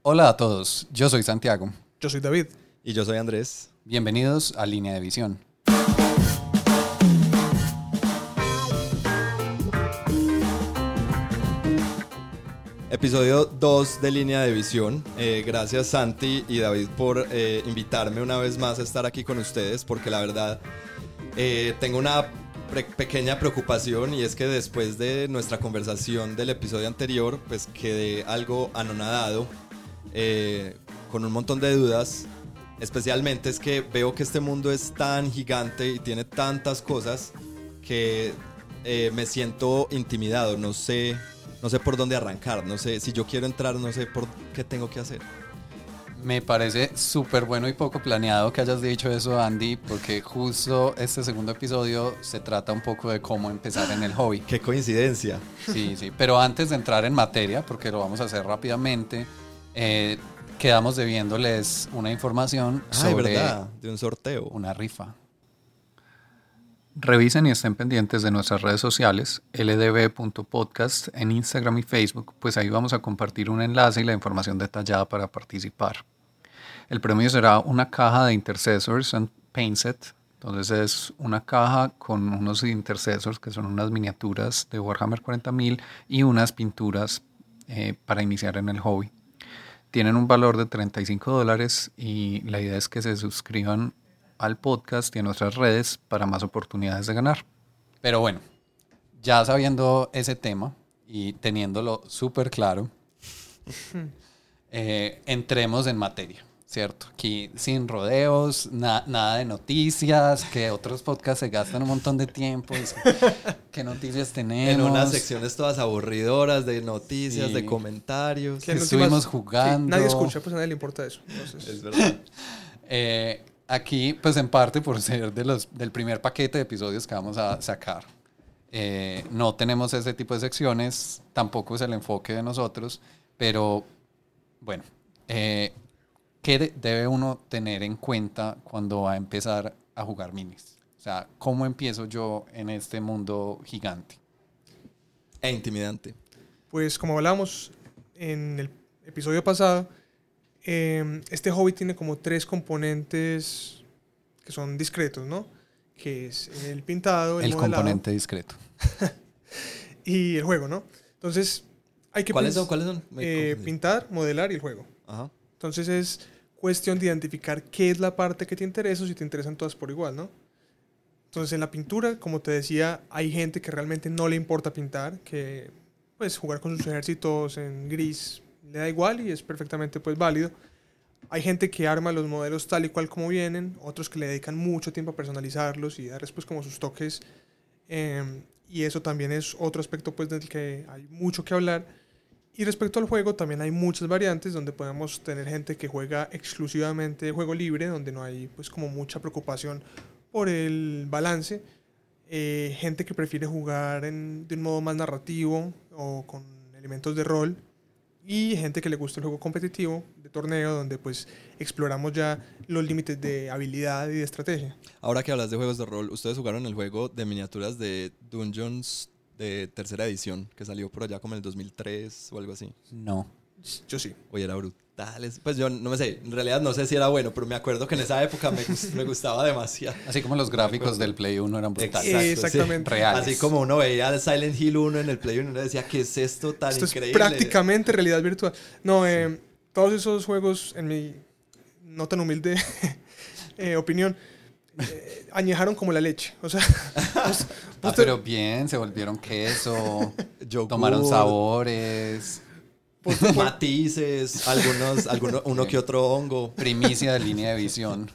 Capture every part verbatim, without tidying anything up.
Hola a todos, yo soy Santiago. Yo soy David. Y yo soy Andrés. Bienvenidos a Línea de Visión. Episodio dos de Línea de Visión. Eh, gracias Santi y David por eh, invitarme una vez más a estar aquí con ustedes, porque la verdad eh, tengo una pre- pequeña preocupación, y es que después de nuestra conversación del episodio anterior, pues quedé algo anonadado, eh, con un montón de dudas. Especialmente es que veo que este mundo es tan gigante y tiene tantas cosas que eh, me siento intimidado. No sé, no sé por dónde arrancar. No sé, si yo quiero entrar, no sé por qué tengo que hacer. Me parece súper bueno y poco planeado que hayas dicho eso, Andy, porque justo este segundo episodio se trata un poco de cómo empezar en el hobby. ¡Qué coincidencia! Sí, sí, pero antes de entrar en materia, porque lo vamos a hacer rápidamente, eh, quedamos debiéndoles una información Ah, sobre ¿verdad? De un sorteo. una rifa. Revisen y estén pendientes de nuestras redes sociales, l d b punto podcast en Instagram y Facebook, pues ahí vamos a compartir un enlace y la información detallada para participar. El premio será una caja de Intercessors and Paint Set. Entonces es una caja con unos Intercessors, que son unas miniaturas de Warhammer cuarenta mil, y unas pinturas eh, para iniciar en el hobby. Tienen un valor de treinta y cinco dólares y la idea es que se suscriban al podcast y a nuestras redes para más oportunidades de ganar. Pero bueno, ya sabiendo ese tema y teniéndolo súper claro, eh, entremos en materia, ¿cierto? Aquí sin rodeos, na- nada de noticias, que otros podcasts se gastan un montón de tiempo. ¿Qué noticias tenemos? En unas secciones todas aburridoras de noticias, Sí. de comentarios. Que estuvimos jugando. Sí, nadie escucha, pues a nadie le importa eso. Entonces, Es verdad. Eh, aquí, pues en parte por ser de los, del primer paquete de episodios que vamos a sacar, eh, no tenemos ese tipo de secciones, tampoco es el enfoque de nosotros, pero bueno, eh, ¿qué de- debe uno tener en cuenta cuando va a empezar a jugar minis? O sea, ¿cómo empiezo yo en este mundo gigante? E intimidante. pues como hablamos en el episodio pasado, eh, este hobby tiene como tres componentes que son discretos, ¿no? Que es el pintado, el, El modelado componente discreto. y el juego, ¿no? Entonces, hay que ¿Cuáles pens- son? ¿Cuáles son? Me eh, confundí. pintar, modelar y el juego. Ajá. Entonces es cuestión de identificar qué es la parte que te interesa o si te interesan todas por igual, ¿no? Entonces en la pintura, como te decía, hay gente que realmente no le importa pintar, que pues jugar con sus ejércitos en gris le da igual y es perfectamente pues válido. Hay gente que arma los modelos tal y cual como vienen, otros que le dedican mucho tiempo a personalizarlos y darles pues como sus toques, eh, y eso también es otro aspecto pues del que hay mucho que hablar. Y respecto al juego, también hay muchas variantes donde podemos tener gente que juega exclusivamente juego libre, donde no hay pues como mucha preocupación por el balance. Eh, gente que prefiere jugar en, de un modo más narrativo o con elementos de rol. Y gente que le gusta el juego competitivo, de torneo, donde pues exploramos ya los límites de habilidad y de estrategia. Ahora que hablas de juegos de rol, ¿ustedes jugaron el juego de miniaturas de Dungeons de tercera edición que salió por allá como en el dos mil tres o algo así? No. Yo sí. Oye, era brutal. Es- Pues yo no me sé, en realidad no sé si era bueno, pero me acuerdo que en esa época me, gus- me gustaba demasiado. Así como los gráficos del Play uno eran brutales. Exacto. Exactamente. sí. Reales. Así como uno veía el Silent Hill uno en el Play uno y uno decía, ¿qué es esto tan Esto increíble? es prácticamente realidad virtual. No, eh, todos esos juegos, en mi no tan humilde eh, opinión, eh, añejaron como la leche. O sea, pues, Ah, usted- pero bien, se volvieron queso, Yogur, tomaron sabores, pues, pues, matices, algunos, alguno, uno que otro hongo. primicia de Línea de Visión.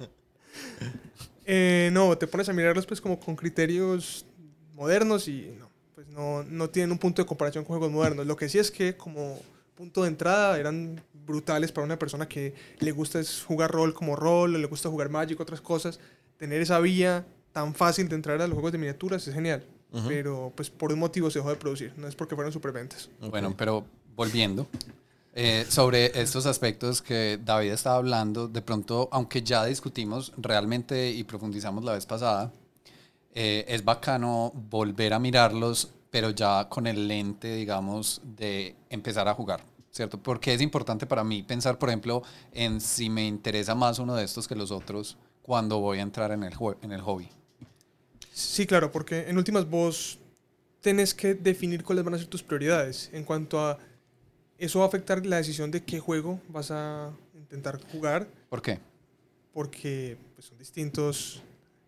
eh, no, te pones a mirarlos pues como con criterios modernos y no, pues no, no tienen un punto de comparación con juegos modernos. Lo que sí es que como punto de entrada eran brutales para una persona que le gusta es jugar rol como rol, o le gusta jugar Magic, otras cosas. Tener esa vía tan fácil de entrar a los juegos de miniaturas es genial. Ujú. Pero pues por un motivo se dejó de producir, no es porque fueron superventas. Ok. Bueno, pero volviendo, eh, sobre estos aspectos que David estaba hablando, de pronto, aunque ya discutimos realmente y profundizamos la vez pasada, eh, es bacano volver a mirarlos, pero ya con el lente, digamos, de empezar a jugar. ¿cierto? Porque es importante para mí pensar, por ejemplo, en si me interesa más uno de estos que los otros cuando voy a entrar en el, jue- en el hobby. Sí, claro, porque en últimas vos tenés que definir cuáles van a ser tus prioridades. En cuanto a eso va a afectar la decisión de qué juego vas a intentar jugar, ¿Por qué? porque pues, son distintos.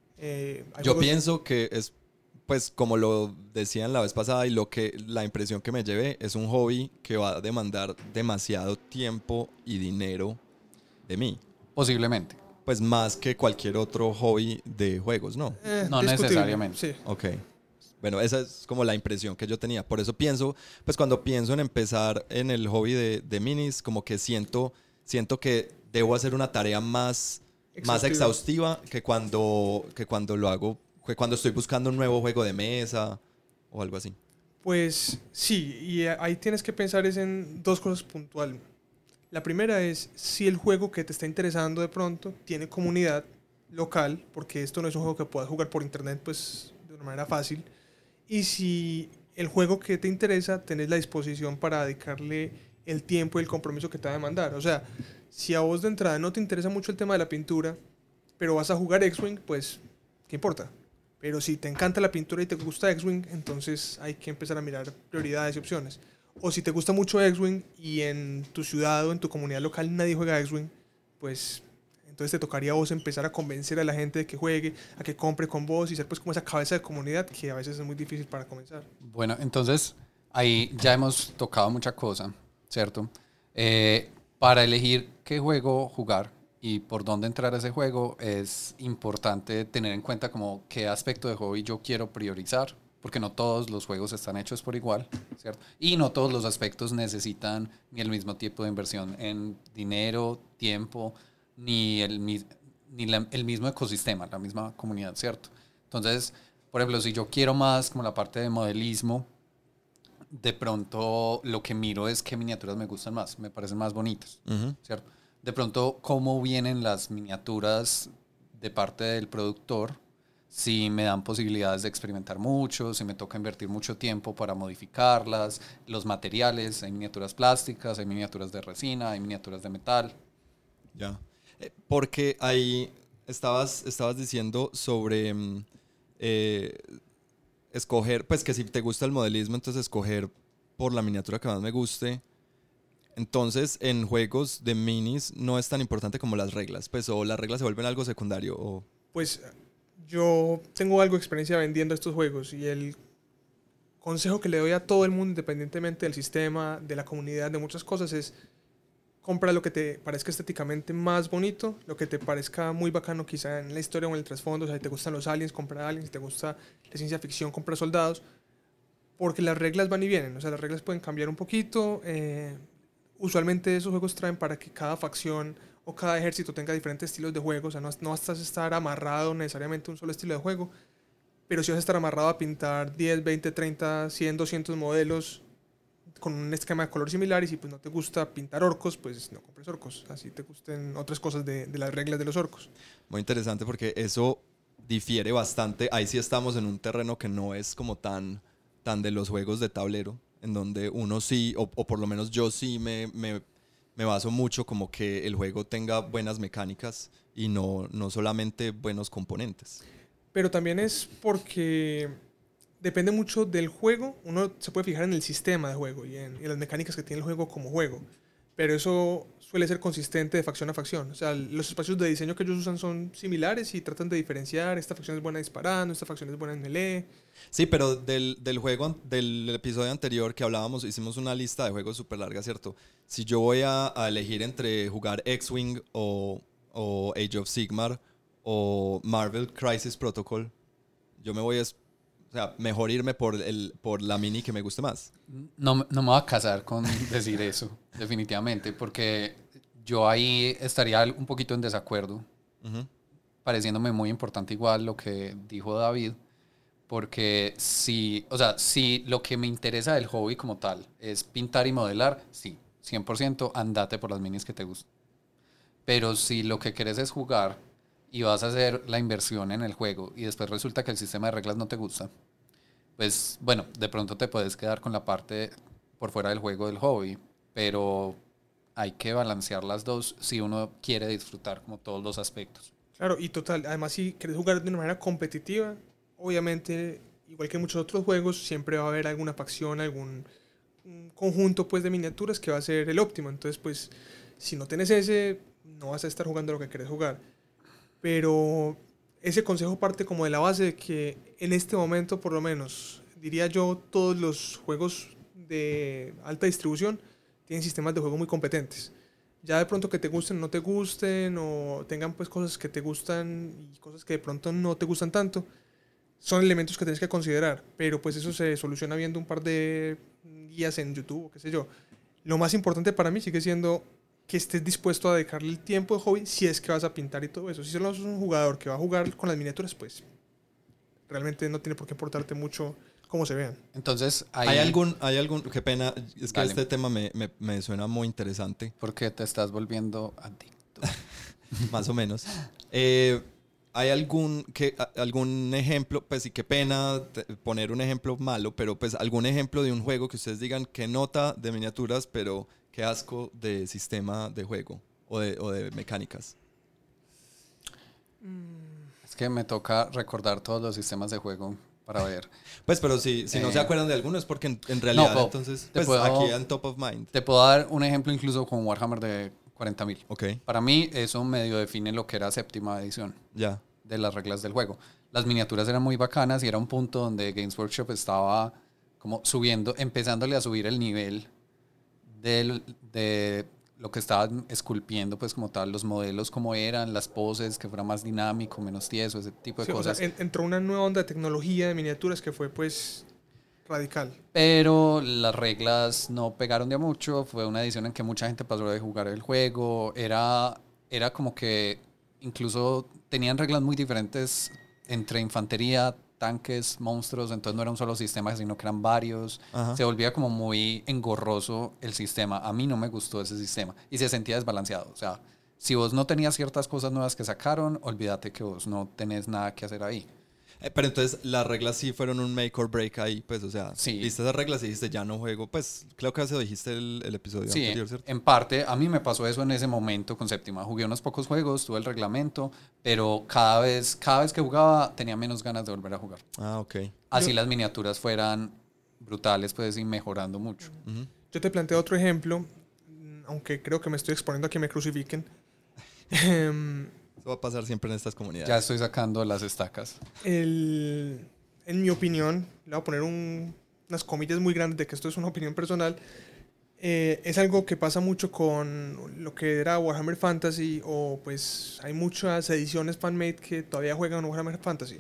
eh, hay Yo juegos- pienso que es, pues como lo decían la vez pasada y lo que la impresión que me llevé es un hobby que va a demandar demasiado tiempo y dinero de mí. Posiblemente. Pues más que cualquier otro hobby de juegos, ¿no? eh, No discutible, necesariamente. Sí. Ok. Bueno, esa es como la impresión que yo tenía. Por eso pienso, pues cuando pienso en empezar en el hobby de, de minis, como que siento, siento que debo hacer una tarea más, más Exhaustiva. exhaustiva que cuando, que cuando lo hago, que cuando estoy buscando un nuevo juego de mesa o algo así. Pues sí, y ahí tienes que pensar es en dos cosas puntuales. La primera es si el juego que te está interesando de pronto tiene comunidad local, porque esto no es un juego que puedas jugar por internet pues de una manera fácil. Y si el juego que te interesa tenés la disposición para dedicarle el tiempo y el compromiso que te va a demandar. O sea, si a vos de entrada no te interesa mucho el tema de la pintura, pero vas a jugar X-Wing, pues, ¿qué importa? Pero si te encanta la pintura y te gusta X-Wing, entonces hay que empezar a mirar prioridades y opciones. O si te gusta mucho X-Wing y en tu ciudad o en tu comunidad local nadie juega X-Wing, pues entonces te tocaría a vos empezar a convencer a la gente de que juegue, a que compre con vos y ser pues como esa cabeza de comunidad que a veces es muy difícil para comenzar. Bueno, entonces ahí ya hemos tocado mucha cosa, ¿cierto? Eh, para elegir qué juego jugar y por dónde entrar a ese juego es importante tener en cuenta como qué aspecto de hobby yo quiero priorizar, porque no todos los juegos están hechos por igual, ¿cierto? Y no todos los aspectos necesitan ni el mismo tipo de inversión en dinero, tiempo, ni el, mi- ni la- el mismo ecosistema, la misma comunidad, ¿cierto? Entonces, por ejemplo, si yo quiero más como la parte de modelismo, de pronto lo que miro es qué miniaturas me gustan más, me parecen más bonitas, Ujú. ¿cierto? De pronto, cómo vienen las miniaturas de parte del productor, si me dan posibilidades de experimentar mucho, si me toca invertir mucho tiempo para modificarlas, los materiales, hay miniaturas plásticas, hay miniaturas de resina, hay miniaturas de metal. Ya. Eh, porque ahí estabas, estabas diciendo sobre mm, eh, escoger, pues que si te gusta el modelismo, entonces escoger por la miniatura que más me guste. Entonces, en juegos de minis no es tan importante como las reglas, pues o las reglas se vuelven algo secundario o... Pues yo tengo algo de experiencia vendiendo estos juegos y el consejo que le doy a todo el mundo, independientemente del sistema, de la comunidad, de muchas cosas, es compra lo que te parezca estéticamente más bonito, lo que te parezca muy bacano quizá en la historia o en el trasfondo. O sea, si te gustan los aliens, compra aliens, si te gusta la ciencia ficción, compra soldados, porque las reglas van y vienen, o sea, las reglas pueden cambiar un poquito. eh, usualmente esos juegos traen para que cada facción o cada ejército tenga diferentes estilos de juego, o sea, no, no vas a estar amarrado necesariamente a un solo estilo de juego, pero sí vas a estar amarrado a pintar diez, veinte, treinta, cien, doscientos modelos con un esquema de color similar, y si pues no te gusta pintar orcos, pues no compres orcos, así te gusten otras cosas de, de las reglas de los orcos. Muy interesante porque eso difiere bastante. Ahí sí estamos en un terreno que no es como tan, tan de los juegos de tablero, en donde uno sí, o, o por lo menos yo sí me, me, me baso mucho como que el juego tenga buenas mecánicas y no, no solamente buenos componentes. Pero también es porque depende mucho del juego. Uno se puede fijar en el sistema de juego y en, en las mecánicas que tiene el juego como juego. Pero eso suele ser consistente de facción a facción. O sea, los espacios de diseño que ellos usan son similares y tratan de diferenciar. Esta facción es buena disparando, esta facción es buena en melee. Sí, pero del, del juego, an- del episodio anterior que hablábamos, hicimos una lista de juegos súper larga, ¿cierto? Si yo voy a, a elegir entre jugar X-Wing o, o Age of Sigmar o Marvel Crisis Protocol, yo me voy a, es- o sea, mejor irme por, el, por la mini que me guste más. No, me- no me voy a casar con decir eso, definitivamente, porque yo ahí estaría un poquito en desacuerdo, Ujú. pareciéndome muy importante igual lo que dijo David, porque si, o sea, si lo que me interesa del hobby como tal es pintar y modelar, sí, cien por ciento andate por las minis que te gustan. Pero si lo que quieres es jugar y vas a hacer la inversión en el juego y después resulta que el sistema de reglas no te gusta, pues bueno, de pronto te puedes quedar con la parte por fuera del juego del hobby. pero hay que balancear las dos si uno quiere disfrutar como todos los aspectos. Claro, y total, además si quieres jugar de una manera competitiva, obviamente, igual que en muchos otros juegos, siempre va a haber alguna facción, algún un conjunto pues de miniaturas que va a ser el óptimo. Entonces, pues, si no tienes ese, no vas a estar jugando lo que quieres jugar. Pero ese consejo parte como de la base de que en este momento, por lo menos, diría yo, todos los juegos de alta distribución tienen sistemas de juego muy competentes. Ya de pronto que te gusten o no te gusten, o tengan pues cosas que te gustan y cosas que de pronto no te gustan tanto, son elementos que tienes que considerar, pero pues eso se soluciona viendo un par de guías en YouTube o qué sé yo. Lo más importante para mí sigue siendo que estés dispuesto a dedicarle el tiempo de hobby si es que vas a pintar y todo eso. Si solo sos un jugador que va a jugar con las miniaturas, pues realmente no tiene por qué importarte mucho cómo se vean. Entonces, hay, ¿Hay algún, hay algún, qué pena, es que Dale. este tema me, me, me suena muy interesante, porque te estás volviendo adicto. más o menos. Eh, ¿Hay algún, que, a- algún ejemplo, pues sí, qué pena te- poner un ejemplo malo, pero pues algún ejemplo de un juego que ustedes digan qué nota de miniaturas, pero qué asco de sistema de juego o de, o de mecánicas? Es que me toca recordar todos los sistemas de juego para ver. Pues, pero si, si no Eh, se acuerdan de alguno es porque en, en realidad, puedo- entonces, te pues puedo- aquí en top of mind. Te puedo dar un ejemplo incluso con Warhammer de cuarenta mil. Ok, Para mí eso medio define lo que era séptima edición ya. de las reglas del juego. Las miniaturas eran muy bacanas y era un punto donde Games Workshop estaba como subiendo, empezándole a subir el nivel del- de lo que estaban esculpiendo, pues como tal, los modelos como eran, las poses, que fuera más dinámico, menos tieso, ese tipo de Sí, o cosas. sea, en- entró una nueva onda de tecnología de miniaturas que fue pues radical. Pero las reglas no pegaron de a mucho. Fue una edición en que mucha gente pasó de jugar el juego. Era, era como que incluso tenían reglas muy diferentes entre infantería, tanques, monstruos. Entonces no era un solo sistema, sino que eran varios. Ajá. Se volvía como muy engorroso el sistema. A mí no me gustó ese sistema y se sentía desbalanceado. O sea, si vos no tenías ciertas cosas nuevas que sacaron, olvídate que vos no tenés nada que hacer ahí. Eh, pero entonces las reglas sí fueron un make or break ahí, pues, o sea, Sí. viste esas reglas y dijiste ya no juego, pues, creo que eso dijiste el, el episodio Sí, anterior, ¿cierto? en parte, a mí me pasó eso en ese momento con séptima. Jugué unos pocos juegos, tuve el reglamento, pero cada vez, cada vez que jugaba tenía menos ganas de volver a jugar. Ah, ok. Así Yo- las miniaturas fueran brutales, pues, y mejorando mucho. Ujú. Yo te planteo otro ejemplo, mm, aunque creo que me estoy exponiendo a que me crucifiquen. Em, Eso va a pasar siempre en estas comunidades. Ya estoy sacando las estacas. el- en mi opinión, le voy a poner un- unas comillas muy grandes de que esto es una opinión personal, eh, es algo que pasa mucho con lo que era Warhammer Fantasy, o pues hay muchas ediciones fanmade que todavía juegan Warhammer Fantasy.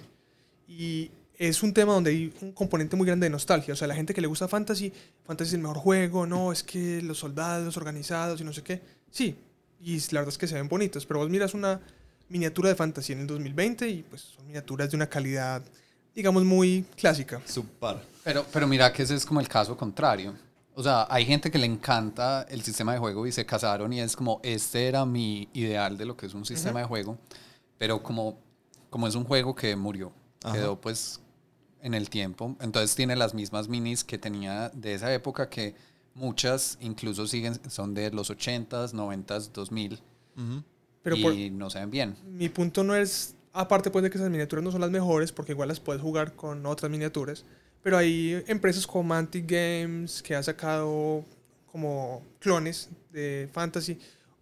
Y es un tema donde hay un componente muy grande de nostalgia. O sea, la gente que le gusta Fantasy, Fantasy es el mejor juego, no, es que los soldados organizados y no sé qué. Sí, y la verdad es que se ven bonitos, pero vos miras una miniatura de Fantasy en el dos mil veinte y pues son miniaturas de una calidad, digamos, muy clásica. Subpar. Pero, pero mira que ese es como el caso contrario. O sea, hay gente que le encanta el sistema de juego y se casaron y es como, este era mi ideal de lo que es un sistema de juego, pero como, como es un juego que murió, Ajá. quedó pues en el tiempo, entonces tiene las mismas minis que tenía de esa época, que muchas incluso siguen, son de los ochentas, noventas, dos mil, Ujú. Pero y por, no se ven bien. mi punto no es, aparte pues de que esas miniaturas no son las mejores, porque igual las puedes jugar con otras miniaturas, pero hay empresas como Mantic Games que ha sacado como clones de Fantasy,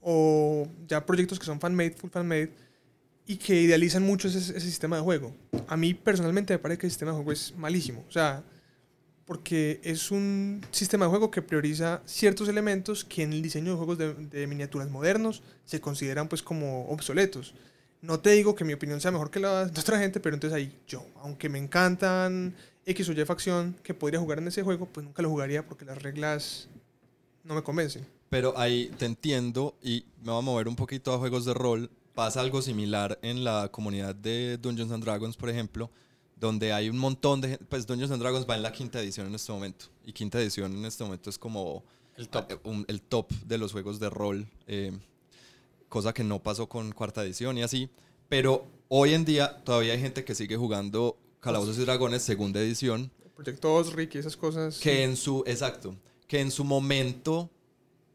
o ya proyectos que son fan-made, full fan-made, y que idealizan mucho ese, ese sistema de juego. A mí personalmente me parece que el sistema de juego es malísimo, o sea, porque es un sistema de juego que prioriza ciertos elementos que en el diseño de juegos de, de miniaturas modernos se consideran pues como obsoletos. No te digo que mi opinión sea mejor que la de otra gente, pero entonces ahí yo, aunque me encantan X o Y facción que podría jugar en ese juego, pues nunca lo jugaría porque las reglas no me convencen. Pero ahí te entiendo y me voy a mover un poquito a juegos de rol. Pasa algo similar en la comunidad de Dungeons and Dragons, por ejemplo, donde hay un montón de... Pues Dungeons and Dragons va en la quinta edición en este momento. Y quinta edición en este momento es como El top. eh, un- el top de los juegos de rol. eh, cosa que no pasó con cuarta edición y así. Pero hoy en día todavía hay gente que sigue jugando Calabozos y Dragones segunda edición. Proyecto Osric y esas cosas. Que en su... Exacto. Que en su momento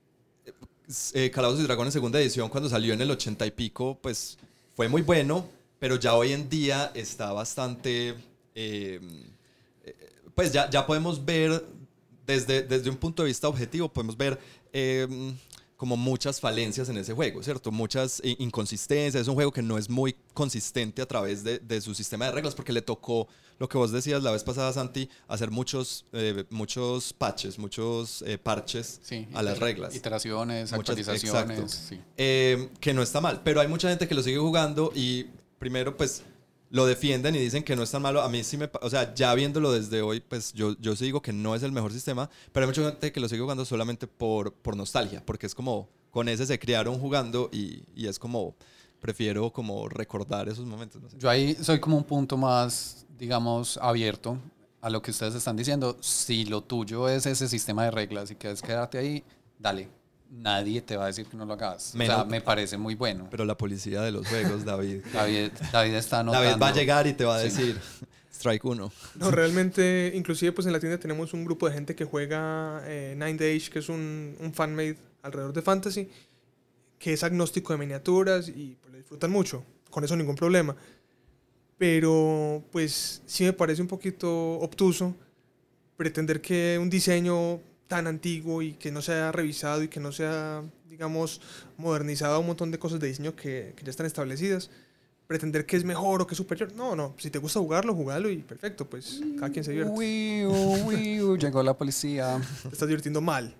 eh, Calabozos y Dragones segunda edición, cuando salió en el ochenta y pico, pues fue muy bueno, pero ya hoy en día está bastante... Eh, pues ya, ya podemos ver, desde, desde un punto de vista objetivo, podemos ver... Eh, como muchas falencias en ese juego, ¿cierto? Muchas inconsistencias. Es un juego que no es muy consistente a través de, de su sistema de reglas, porque le tocó, lo que vos decías la vez pasada, Santi, hacer muchos, eh, muchos patches, muchos eh, parches sí, a las reglas. Iteraciones, muchas, actualizaciones. Sí. Eh, que no está mal, pero hay mucha gente que lo sigue jugando y primero, pues, lo defienden y dicen que no es tan malo. A mí sí me... O sea, ya viéndolo desde hoy, pues yo, yo sí digo que no es el mejor sistema, pero hay mucha gente que lo sigue jugando solamente por, por nostalgia, porque es como... Con ese se criaron jugando y, y es como... Prefiero como recordar esos momentos. No sé. Yo ahí soy como un punto más, digamos, abierto a lo que ustedes están diciendo. Si lo tuyo es ese sistema de reglas y quieres quedarte ahí, dale. Nadie te va a decir que no lo hagas. Menos, o sea, me parece muy bueno. Pero la policía de los juegos, David. David, David está anotando. David va a llegar y te va a decir, sí. Strike uno. No, realmente, inclusive pues en la tienda tenemos un grupo de gente que juega eh, Nine Days, que es un, un fanmade alrededor de Fantasy, que es agnóstico de miniaturas y pues, lo disfrutan mucho. Con eso ningún problema. Pero pues sí me parece un poquito obtuso pretender que un diseño tan antiguo y que no se haya revisado y que no se haya, digamos, modernizado un montón de cosas de diseño que, que ya están establecidas, pretender que es mejor o que es superior. No, no, si te gusta jugarlo, jugalo y perfecto, pues cada quien se divierte. Uy, uy, uy, llegó la policía. Te estás divirtiendo mal.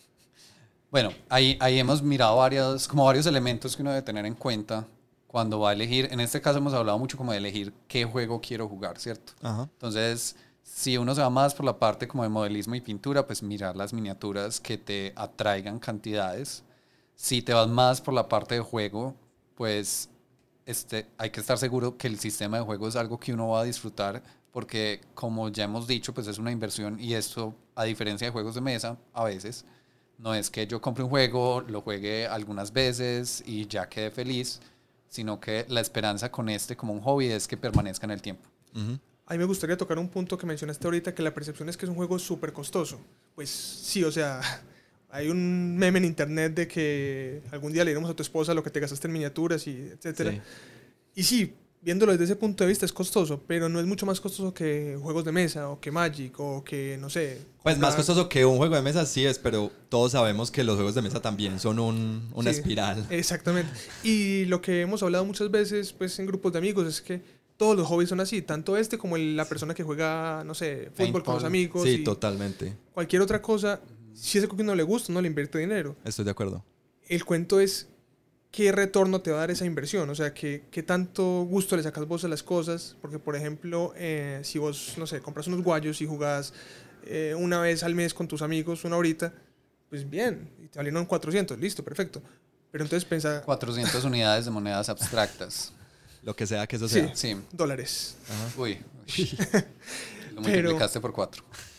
Bueno, ahí, ahí hemos mirado varios, como varios elementos que uno debe tener en cuenta cuando va a elegir. En este caso hemos hablado mucho como de elegir qué juego quiero jugar, ¿cierto? Ajá. Entonces, si uno se va más por la parte como de modelismo y pintura, pues mirar las miniaturas que te atraigan cantidades. Si te vas más por la parte de juego, pues este, hay que estar seguro que el sistema de juego es algo que uno va a disfrutar, porque como ya hemos dicho, pues es una inversión y esto, a diferencia de juegos de mesa, a veces, no es que yo compre un juego, lo juegue algunas veces y ya quede feliz, sino que la esperanza con este como un hobby es que permanezca en el tiempo. Uh-huh. A mí me gustaría tocar un punto que mencionaste ahorita, que la percepción es que es un juego súper costoso. Pues sí, o sea, hay un meme en internet de que algún día le diremos a tu esposa lo que te gastaste en miniaturas y etcétera. Sí. Y sí, viéndolo desde ese punto de vista es costoso, pero no es mucho más costoso que juegos de mesa o que Magic o que, no sé... Pues más costoso que un juego de mesa sí es, pero todos sabemos que los juegos de mesa también son un, una sí, espiral. Exactamente. Y lo que hemos hablado muchas veces pues, en grupos de amigos es que todos los hobbies son así, tanto este como el, la persona que juega, no sé, fútbol Paintball. Con los amigos. Sí, y totalmente. Cualquier otra cosa, si es algo que no le gusta, no le invierte dinero. Estoy de acuerdo. El cuento es qué retorno te va a dar esa inversión, o sea, qué, qué tanto gusto le sacas vos a las cosas, porque por ejemplo, eh, si vos, no sé, compras unos guayos y jugás eh, una vez al mes con tus amigos, una horita, pues bien, y te valieron cuatrocientos, listo, perfecto. Pero entonces pensá... cuatrocientas unidades de monedas abstractas. Lo que sea que eso sea. Sí, sí. Dólares. Ajá. Uy. uy. Lo multiplicaste por cuatro.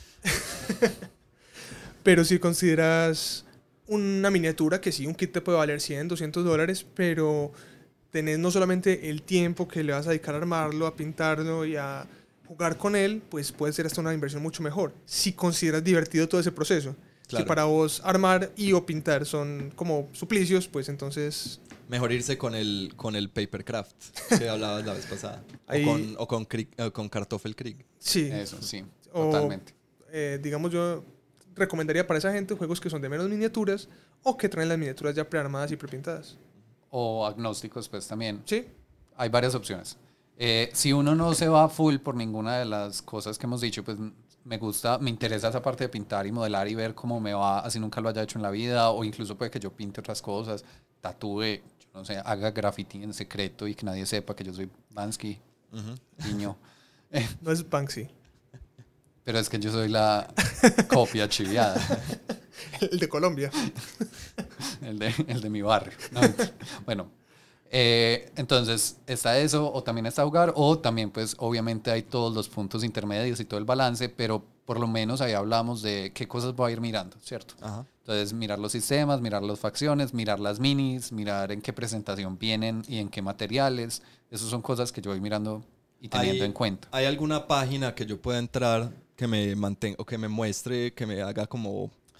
Pero si consideras una miniatura, que sí, un kit te puede valer cien, doscientos dólares, pero tenés no solamente el tiempo que le vas a dedicar a armarlo, a pintarlo y a jugar con él, pues puede ser hasta una inversión mucho mejor. Si consideras divertido todo ese proceso. Claro. Si para vos armar y o pintar son como suplicios, pues entonces... Mejor irse con el, con el Papercraft que hablabas la vez pasada. Ahí, o con, o con, Krieg, o con Kartoffelkrieg. Sí. Eso, sí, totalmente. O, eh, digamos, yo recomendaría para esa gente juegos que son de menos miniaturas o que traen las miniaturas ya prearmadas y prepintadas. O agnósticos, pues también. Sí. Hay varias opciones. Eh, si uno no se va full por ninguna de las cosas que hemos dicho, pues me gusta, me interesa esa parte de pintar y modelar y ver cómo me va, así nunca lo haya hecho en la vida, o incluso puede que yo pinte otras cosas, tatúe, no sé, haga graffiti en secreto y que nadie sepa que yo soy Bansky, uh-huh. niño. No es Banksy. Pero es que yo soy la copia chiviada. El de Colombia. el, de, el de mi barrio. No, bueno, eh, entonces está eso, o también está jugar, o también pues obviamente hay todos los puntos intermedios y todo el balance, pero por lo menos ahí hablamos de qué cosas voy a ir mirando, ¿cierto? Ajá. Entonces, mirar los sistemas, mirar las facciones, mirar las minis, mirar en qué presentación vienen y en qué materiales. Esas son cosas que yo voy mirando y teniendo ¿Hay, en cuenta. ¿Hay alguna página que yo pueda entrar que me mantenga o que me muestre, que me haga como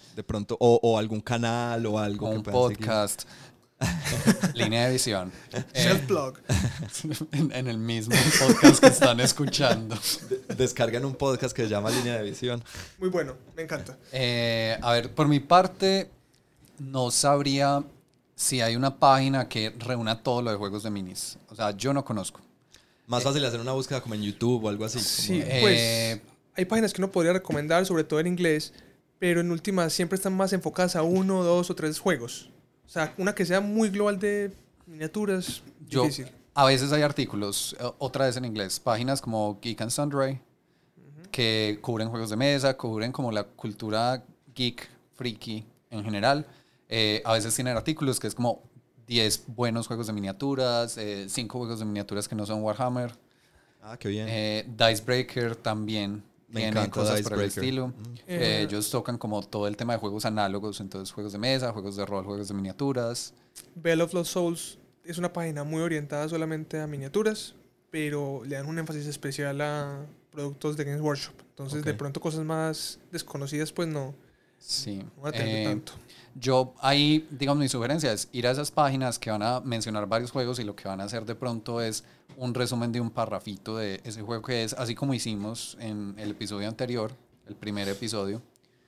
de pronto, o, o algún canal o algo. Un que puedan podcast. Línea de visión. Self-blog. en, en el mismo podcast que están escuchando. De- descargan un podcast que se llama Línea de Visión. Muy bueno, me encanta. Eh, a ver, por mi parte, no sabría si hay una página que reúna todo lo de juegos de minis. O sea, yo no conozco. Más fácil hacer una búsqueda como en YouTube o algo así. Sí, como- pues Eh, hay páginas que uno podría recomendar, sobre todo en inglés, pero en últimas siempre están más enfocadas a uno, dos o tres juegos. O sea, una que sea muy global de miniaturas, Yo, difícil. a veces hay artículos, eh, otra vez en inglés, páginas como Geek and Sundry, que cubren juegos de mesa, cubren como la cultura geek, freaky en general. Eh, a veces tienen artículos que es como diez buenos juegos de miniaturas, eh, cinco juegos de miniaturas que no son Warhammer. Ah, qué bien. Eh, Dicebreaker también Me tiene encanta cosas por el Dicebreaker. estilo. Mm. Eh, Eh, ellos tocan como todo el tema de juegos análogos, entonces juegos de mesa, juegos de rol, juegos de miniaturas. Bell of Lost Souls es una página muy orientada solamente a miniaturas, pero le dan un énfasis especial a productos de Games Workshop. Entonces, de Ok. pronto, cosas más desconocidas, pues no, Sí. no van a tener Eh, tanto. Yo ahí, digamos, mi sugerencia es ir a esas páginas que van a mencionar varios juegos y lo que van a hacer de pronto es un resumen de un parrafito de ese juego que es, así como hicimos en el episodio anterior, el primer episodio.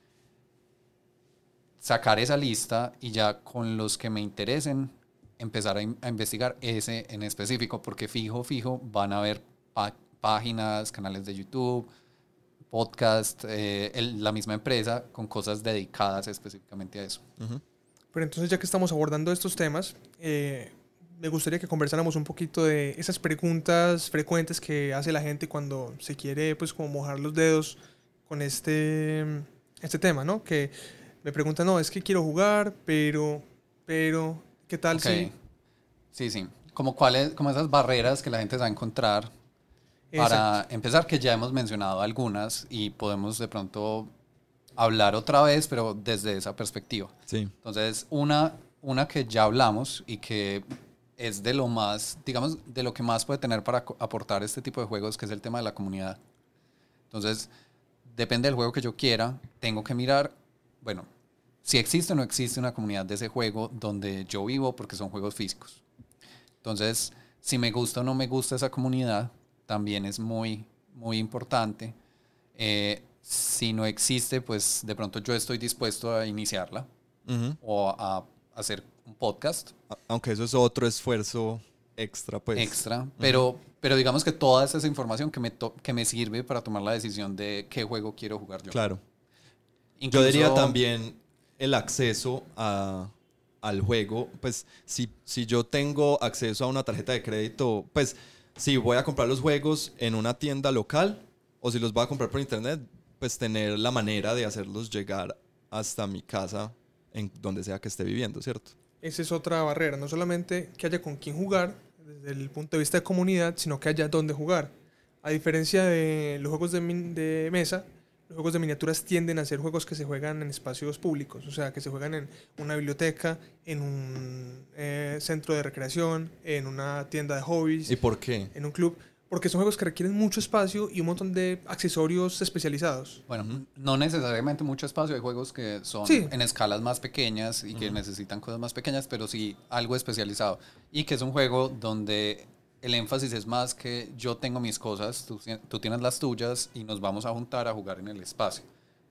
Sacar esa lista y ya con los que me interesen empezar a, in- a investigar ese en específico, porque fijo, fijo, van a haber pá- páginas, canales de YouTube, podcast, eh, el- la misma empresa con cosas dedicadas específicamente a eso. Ujú. Pero entonces, ya que estamos abordando estos temas, eh, me gustaría que conversáramos un poquito de esas preguntas frecuentes que hace la gente cuando se quiere, pues, como mojar los dedos con este, este tema, ¿no? Que me preguntan, no, es que quiero jugar, pero, pero, ¿qué tal Ok. si...? Sí, sí. Como, cuáles, como esas barreras que la gente se va a encontrar para empezar, que ya hemos mencionado algunas y podemos de pronto hablar otra vez, pero desde esa perspectiva. Sí. Entonces, una, una que ya hablamos y que es de lo más, digamos, de lo que más puede tener para co- aportar este tipo de juegos, que es el tema de la comunidad. Entonces, depende del juego que yo quiera, tengo que mirar, bueno, si existe o no existe una comunidad de ese juego donde yo vivo, porque son juegos físicos. Entonces, si me gusta o no me gusta esa comunidad, también es muy, muy importante. Eh, si no existe, pues de pronto yo estoy dispuesto a iniciarla Ujú. o a hacer un podcast A- Aunque eso es otro esfuerzo extra, pues. extra, pero, pero digamos que toda esa información que me, to- que me sirve para tomar la decisión de qué juego quiero jugar yo. Claro. Incluso- Yo diría también el acceso a, al juego. Pues si, si yo tengo acceso a una tarjeta de crédito, pues si voy a comprar los juegos en una tienda local o si los voy a comprar por internet, pues tener la manera de hacerlos llegar hasta mi casa, en donde sea que esté viviendo, ¿cierto? Esa es otra barrera, no solamente que haya con quién jugar desde el punto de vista de comunidad, sino que haya dónde jugar. A diferencia de los juegos de, min- de mesa, los juegos de miniaturas tienden a ser juegos que se juegan en espacios públicos, o sea, que se juegan en una biblioteca, en un eh, centro de recreación, en una tienda de hobbies, ¿Y por qué? en un club, porque son juegos que requieren mucho espacio y un montón de accesorios especializados. Bueno, no necesariamente mucho espacio, hay juegos que son Sí. en escalas más pequeñas y que necesitan cosas más pequeñas, pero sí algo especializado. Y que es un juego donde el énfasis es más que yo tengo mis cosas, tú, tú tienes las tuyas y nos vamos a juntar a jugar en el espacio.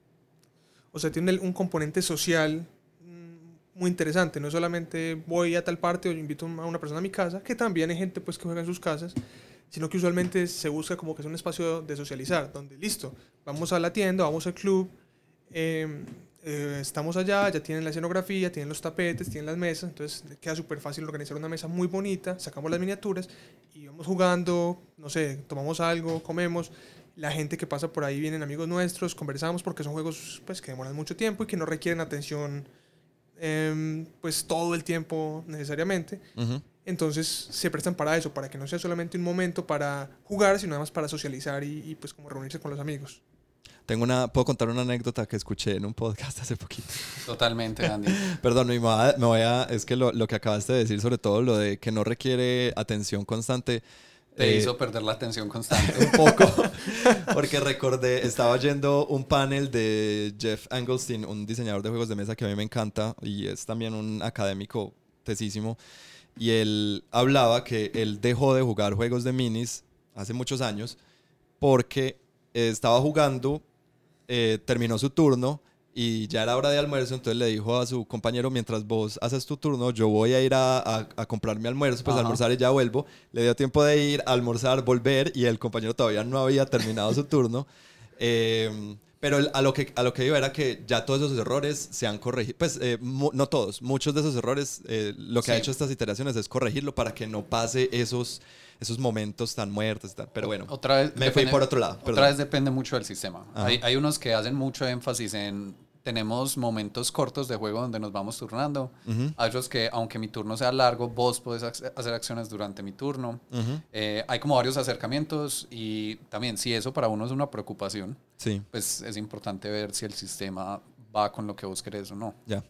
O sea, tiene un componente social mm, muy interesante. No solamente voy a tal parte o invito a una persona a mi casa, que también hay gente pues que juega en sus casas, sino que usualmente se busca como que es un espacio de socializar, donde listo, vamos a la tienda, vamos al club, eh, eh, estamos allá, ya tienen la escenografía, tienen los tapetes, tienen las mesas, entonces queda súper fácil organizar una mesa muy bonita, sacamos las miniaturas y vamos jugando, no sé, tomamos algo, comemos. La gente que pasa por ahí vienen amigos nuestros, conversamos porque son juegos pues, que demoran mucho tiempo y que no requieren atención eh, pues todo el tiempo necesariamente. Ujú. Entonces se prestan para eso, para que no sea solamente un momento para jugar, sino además para socializar y, y pues como reunirse con los amigos. Tengo una, puedo contar una anécdota que escuché en un podcast hace poquito. Totalmente, Andy. Perdón, me voy a, me voy a- es que lo, lo que acabaste de decir, sobre todo lo de que no requiere atención constante, Te eh, hizo perder la atención constante. un poco, porque recordé, estaba oyendo un panel de Jeff Engelstein, un diseñador de juegos de mesa que a mí me encanta y es también un académico tesísimo, y él hablaba que él dejó de jugar juegos de minis hace muchos años porque eh, estaba jugando, eh, terminó su turno y ya era hora de almuerzo, entonces le dijo a su compañero, mientras vos haces tu turno, yo voy a ir a, a, a comprar mi almuerzo, pues a almorzar y ya vuelvo. Le dio tiempo de ir, a almorzar, volver, y el compañero todavía no había terminado su turno. Eh, pero el- a lo, que, a lo que iba era que ya todos esos errores se han corregido. Pues eh, mu- no todos, muchos de esos errores, eh, lo que Sí. ha hecho estas iteraciones es corregirlo para que no pase esos, esos momentos tan muertos. Tan, pero bueno, Otra vez me fui depende- por otro lado. Otra perdón. vez depende mucho del sistema. Ajá. Hay, hay unos que hacen mucho énfasis en tenemos momentos cortos de juego donde nos vamos turnando. Ujú. Hay otros que, aunque mi turno sea largo, vos podés ac- hacer acciones durante mi turno. Ujú. Eh, hay como varios acercamientos y también si eso para uno es una preocupación, Sí, pues es importante ver si el sistema va con lo que vos querés o no. ya.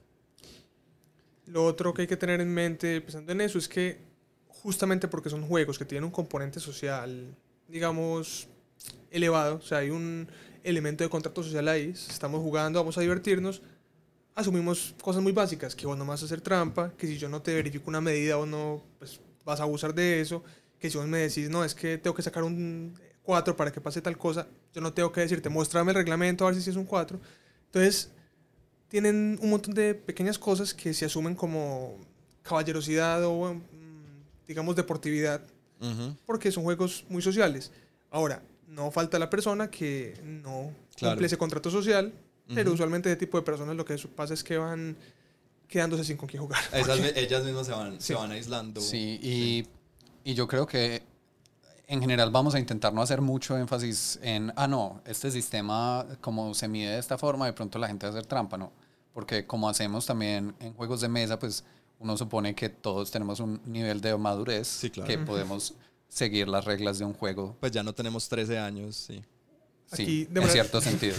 Lo otro que hay que tener en mente pensando en eso es que justamente porque son juegos que tienen un componente social, digamos, elevado, o sea, hay un elemento de contrato social ahí, estamos jugando, vamos a divertirnos, asumimos cosas muy básicas, que vos no me vas a hacer trampa, que si yo no te verifico una medida vos no pues, vas a abusar de eso, que si vos me decís, no, es que tengo que sacar un cuatro para que pase tal cosa, yo no tengo que decirte, muéstrame el reglamento a ver si sí es un cuatro. Entonces, tienen un montón de pequeñas cosas que se asumen como caballerosidad o, mm, digamos, deportividad, Ujú. porque son juegos muy sociales. Ahora, no falta la persona que no Claro. cumple ese contrato social, pero Ujú. usualmente ese tipo de personas lo que pasa es que van quedándose sin con quién jugar. Esas, porque- ellas mismas se van, Sí. se van aislando. Sí, y, y yo creo que en general vamos a intentar no hacer mucho énfasis en, ah, no, este sistema como se mide de esta forma, de pronto la gente va a hacer trampa, no. Porque como hacemos también en juegos de mesa, pues uno supone que todos tenemos un nivel de madurez Sí, claro. que podemos seguir las reglas de un juego, Pues ya no tenemos trece años, sí. sí, Aquí, de en manera- ciertos sentidos.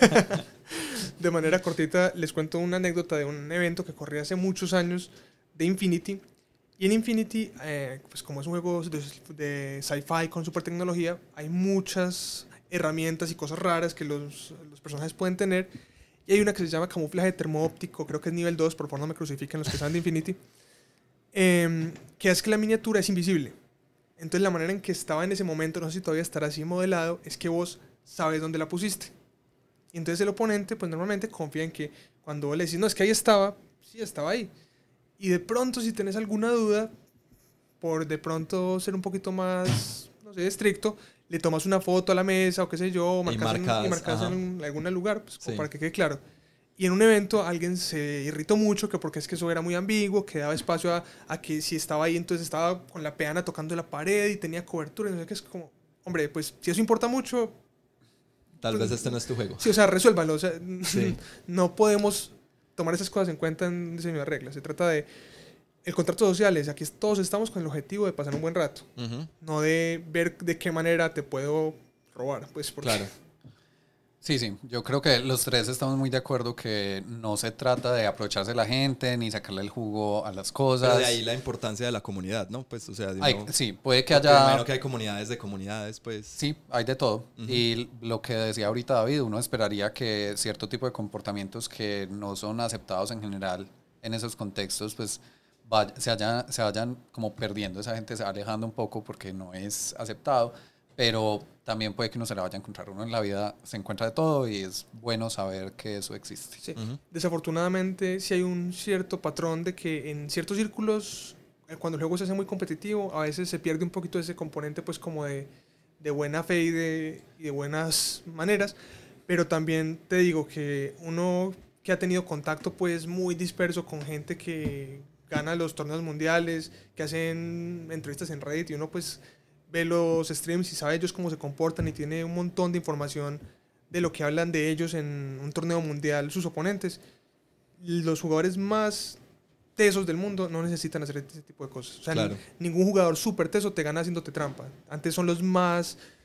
De manera cortita, les cuento una anécdota de un evento que corría hace muchos años de Infinity. Y en Infinity, eh, pues como es un juego de, de sci-fi con super tecnología, hay muchas herramientas y cosas raras que los, los personajes pueden tener. Y hay una que se llama camuflaje termoóptico, creo que es nivel dos, por favor no me crucifiquen los que saben de Infinity, eh, que hace que la miniatura es invisible. Entonces la manera en que estaba en ese momento, no sé si todavía estará así modelado, es que vos sabes dónde la pusiste. Y entonces el oponente, pues normalmente confía en que cuando vos le decís, no, es que ahí estaba, sí, estaba ahí. Y de pronto, si tenés alguna duda, por de pronto ser un poquito más, no sé, estricto, le tomas una foto a la mesa o qué sé yo, o marcas en, marcas, y marcas ajá. en algún lugar, pues, como Sí. para que quede claro. Y en un evento alguien se irritó mucho, que porque es que eso era muy ambiguo, que daba espacio a, a que si estaba ahí, entonces estaba con la peana tocando la pared y tenía cobertura, y no sé qué, es como, hombre, pues si eso importa mucho, Tal Pues, vez este no es tu juego. sí, o sea, resuélvanlo. O sea, Sí. no podemos tomar esas cosas en cuenta en diseño de reglas. Se trata de el contrato social. Es aquí todos estamos con el objetivo de pasar un buen rato, Ujú. no de ver de qué manera te puedo robar. Pues porque Claro. Sí, sí, yo creo que los tres estamos muy de acuerdo que no se trata de aprovecharse de la gente ni sacarle el jugo a las cosas. Pero de ahí la importancia de la comunidad, ¿no? Pues, o sea, de Hay- uno- sí, puede que porque me haya... imagino que hay comunidades de comunidades, pues. Sí, hay de todo. Ujú. Y lo que decía ahorita David, uno esperaría que cierto tipo de comportamientos que no son aceptados en general en esos contextos, pues vaya- se, haya- se vayan como perdiendo, esa gente se va alejando un poco porque no es aceptado, pero también puede que uno se la vaya a encontrar. Uno en la vida se encuentra de todo y es bueno saber que eso existe. sí. Ujú. Desafortunadamente, sí hay un cierto patrón de que en ciertos círculos, eh, cuando el juego se hace muy competitivo, a veces se pierde un poquito ese componente, pues como de, de buena fe y de, y de buenas maneras. Pero también te digo que uno que ha tenido contacto pues muy disperso con gente que gana los torneos mundiales, que hacen entrevistas en Reddit y uno pues ve los streams y sabe ellos cómo se comportan y tiene un montón de información de lo que hablan de ellos en un torneo mundial sus oponentes. Los jugadores más tesos del mundo no necesitan hacer ese tipo de cosas. O sea, Claro. ni- ningún jugador súper teso te gana haciéndote trampa. Antes son los más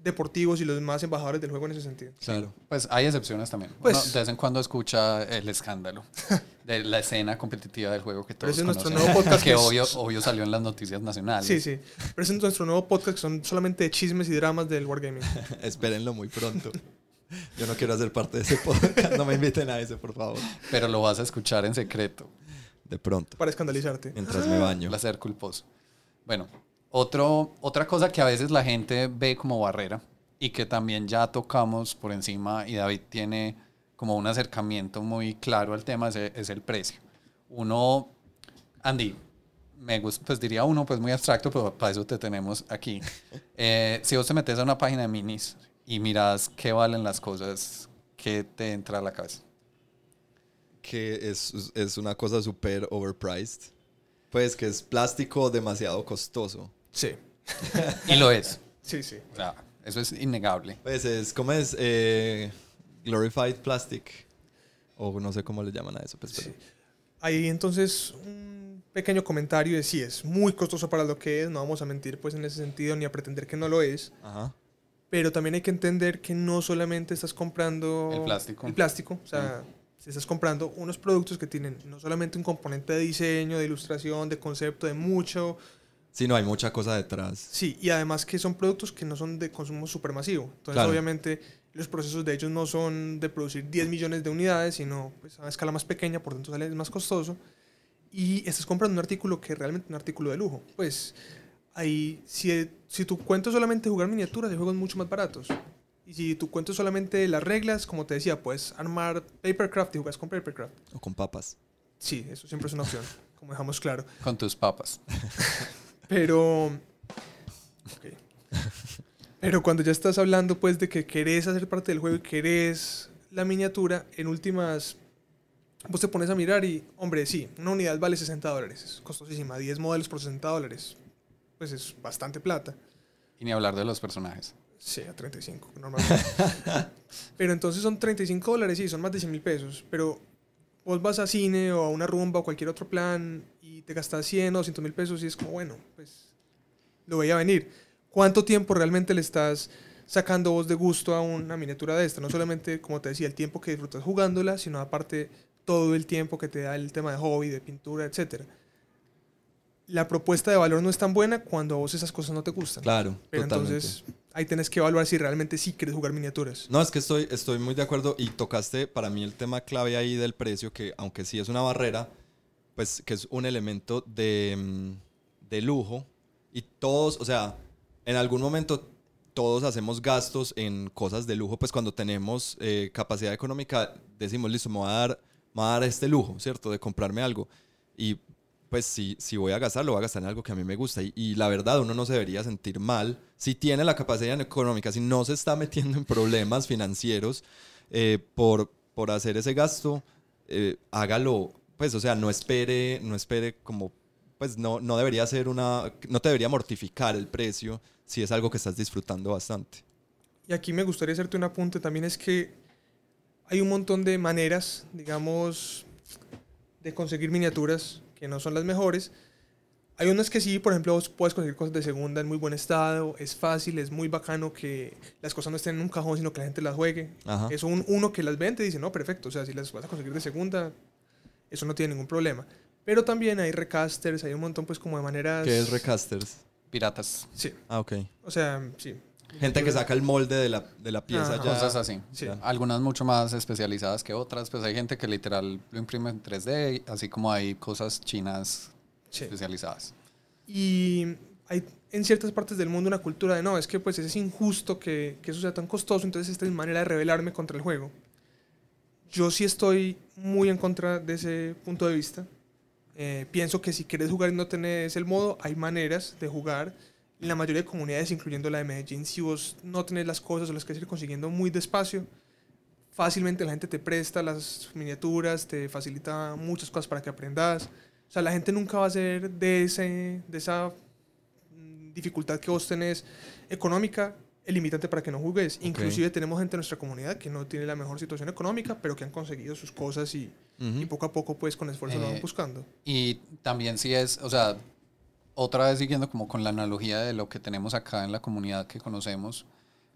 deportivos y los más embajadores del juego en ese sentido. Claro. Pues hay excepciones también. Pues, Uno de vez en cuando escucha el escándalo de la escena competitiva del juego que todos ese es nuestro conocen, nuevo podcast que que es- obvio, obvio salió en las noticias nacionales. Sí, sí. Pero ese es nuestro nuevo podcast, que son solamente de chismes y dramas del Wargaming. Espérenlo muy pronto. Yo no quiero hacer parte de ese podcast. No me inviten a ese, por favor. Pero lo vas a escuchar en secreto. De pronto, Para escandalizarte. mientras me baño. Placer culposo. Bueno, otro, otra cosa que a veces la gente ve como barrera y que también ya tocamos por encima y David tiene como un acercamiento muy claro al tema es, es el precio. Uno, Andy, me gusta, pues diría uno, pues muy abstracto, pero para eso te tenemos aquí. Eh, si vos te metes a una página de minis y miras qué valen las cosas, ¿qué te entra a la cabeza? Que es, es una cosa súper overpriced. Pues que es plástico demasiado costoso. Sí. Y lo es. Sí, sí. O sea, eso es innegable. Pues es, ¿cómo es? Eh, glorified plastic. O no sé cómo le llaman a eso. Pues, pero- Sí. Ahí entonces un pequeño comentario de sí, es muy costoso para lo que es, no vamos a mentir pues en ese sentido ni a pretender que no lo es, Ajá. pero también hay que entender que no solamente estás comprando El plástico. el plástico, o sea, si estás comprando unos productos que tienen no solamente un componente de diseño, de ilustración, de concepto, de mucho, Sí, no, hay mucha cosa detrás. sí, y además que son productos que no son de consumo supermasivo, entonces Claro. obviamente los procesos de ellos no son de producir diez millones de unidades, sino pues, a escala más pequeña, por tanto sale más costoso. Y estás comprando un artículo que es realmente un artículo de lujo. Pues ahí, si, si tu cuento es solamente jugar miniaturas, hay juegos mucho más baratos. Y si tu cuento es solamente las reglas, como te decía, puedes armar Papercraft y jugas con Papercraft. O con papas. Sí, eso siempre es una opción, como dejamos claro. Con tus papas. Pero... ok. Pero cuando ya estás hablando pues de que querés hacer parte del juego y querés la miniatura, en últimas vos te pones a mirar y, hombre, sí, una unidad vale sesenta dólares, es costosísima, diez modelos por sesenta dólares, pues es bastante plata. Y ni hablar de los personajes. Sí, a treinta y cinco normalmente. Pero entonces son treinta y cinco dólares, sí, son más de cien mil pesos, pero vos vas a cine o a una rumba o cualquier otro plan y te gastas cien o doscientos mil pesos y es como, bueno, pues lo voy a venir. ¿Cuánto tiempo realmente le estás sacando vos de gusto a una miniatura de esta? No solamente, como te decía, el tiempo que disfrutas jugándola, sino aparte todo el tiempo que te da el tema de hobby, de pintura, etcétera. La propuesta de valor no es tan buena cuando a vos esas cosas no te gustan. Claro, Pero totalmente. entonces ahí tenés que evaluar si realmente sí quieres jugar miniaturas. No, es que estoy, estoy muy de acuerdo y tocaste para mí el tema clave ahí del precio, que aunque sí es una barrera, pues que es un elemento de, mm, de lujo y todos, o sea, en algún momento todos hacemos gastos en cosas de lujo, pues cuando tenemos eh, capacidad económica decimos, listo, me voy a dar, me voy a dar este lujo, ¿cierto? De comprarme algo. Y pues si, si voy a gastar, lo voy a gastar en algo que a mí me gusta. Y, y la verdad, uno no se debería sentir mal si tiene la capacidad económica, si no se está metiendo en problemas financieros eh, por, por hacer ese gasto, eh, hágalo, pues, o sea, no espere, no espere como, pues no, no debería ser una, no te debería mortificar el precio si es algo que estás disfrutando bastante. Y aquí me gustaría hacerte un apunte también, es que hay un montón de maneras, digamos, de conseguir miniaturas que no son las mejores. Hay unas que sí, por ejemplo, vos puedes conseguir cosas de segunda en muy buen estado, es fácil, es muy bacano que las cosas no estén en un cajón, sino que la gente las juegue. Ajá. Eso un, uno que las vende dice, no, perfecto, o sea, si las vas a conseguir de segunda, eso no tiene ningún problema. Pero también hay recasters, hay un montón pues como de maneras... ¿Qué es recasters? Piratas. Sí, Ah, ok. o sea, sí. Gente que saca el molde de la, de la pieza Ajá. ya. Cosas así. Sí. Algunas mucho más especializadas que otras. Pues hay gente que literal lo imprime en tres D, así como hay cosas chinas Sí. especializadas. Y hay en ciertas partes del mundo una cultura de no, es que pues es injusto que, que eso sea tan costoso, entonces esta es mi manera de rebelarme contra el juego. Yo sí estoy muy en contra de ese punto de vista. Eh, pienso que si quieres jugar y no tenés el modo, hay maneras de jugar. En la mayoría de comunidades, incluyendo la de Medellín, si vos no tenés las cosas o las quieres ir consiguiendo muy despacio, fácilmente la gente te presta las miniaturas, te facilita muchas cosas para que aprendas. O sea, la gente nunca va a ser de, ese, de esa mm, dificultad que vos tenés económica el limitante para que no jugues. Ok. Inclusive tenemos gente en nuestra comunidad que no tiene la mejor situación económica, pero que han conseguido sus cosas y, Ujú. y poco a poco, pues, con esfuerzo lo Eh, van buscando. Y también sí es, o sea, otra vez siguiendo como con la analogía de lo que tenemos acá en la comunidad que conocemos,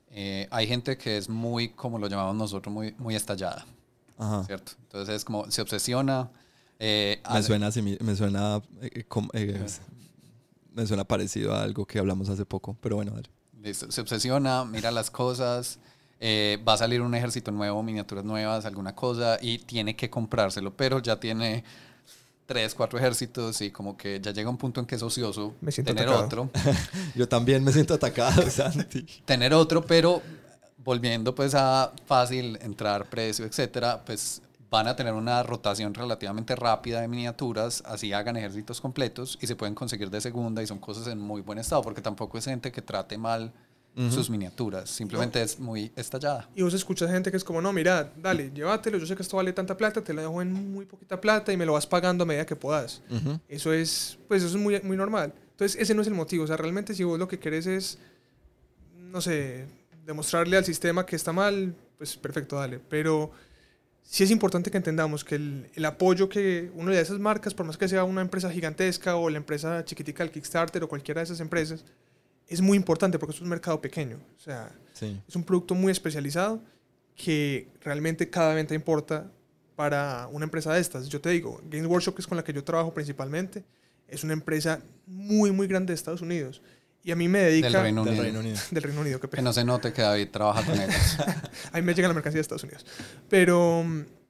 Eh, hay gente que es muy, como lo llamamos nosotros, muy, muy estallada, Ajá. ¿cierto? Entonces es como, se obsesiona. Eh, Me hace- suena, así, me suena, eh, com- eh, me suena parecido a algo que hablamos hace poco, pero bueno, dale. Listo, se obsesiona, mira las cosas, eh, va a salir un ejército nuevo, miniaturas nuevas, alguna cosa, y tiene que comprárselo, pero ya tiene tres, cuatro ejércitos y como que ya llega un punto en que es ocioso Me siento tener atacado. otro, Yo también me siento atacado, Santi. tener otro, pero volviendo pues a fácil entrar, precio, etcétera, pues van a tener una rotación relativamente rápida de miniaturas, así hagan ejércitos completos y se pueden conseguir de segunda y son cosas en muy buen estado, porque tampoco es gente que trate mal Ujú. sus miniaturas, simplemente es muy estallada. Y vos escuchas gente que es como, no, mira, dale, llévatelo, yo sé que esto vale tanta plata, te lo dejo en muy poquita plata y me lo vas pagando a medida que puedas. Ujú. Eso es, pues eso es muy, muy normal. Entonces, ese no es el motivo. O sea, realmente si vos lo que querés es, no sé, demostrarle al sistema que está mal, pues perfecto, dale. Pero sí es importante que entendamos que el, el apoyo que uno le da a esas marcas, por más que sea una empresa gigantesca o la empresa chiquitica del Kickstarter o cualquiera de esas empresas, es muy importante porque es un mercado pequeño. O sea, Sí. es un producto muy especializado que realmente cada venta importa para una empresa de estas. Yo te digo, Games Workshop, que es con la que yo trabajo principalmente, es una empresa muy, muy grande de Estados Unidos. Y a mí me dedica... Del Reino Del Unido. Reino Unido. Del Reino Unido, qué Que pena. no se note que David trabaja con ellos. A mí me llega la mercancía de Estados Unidos. Pero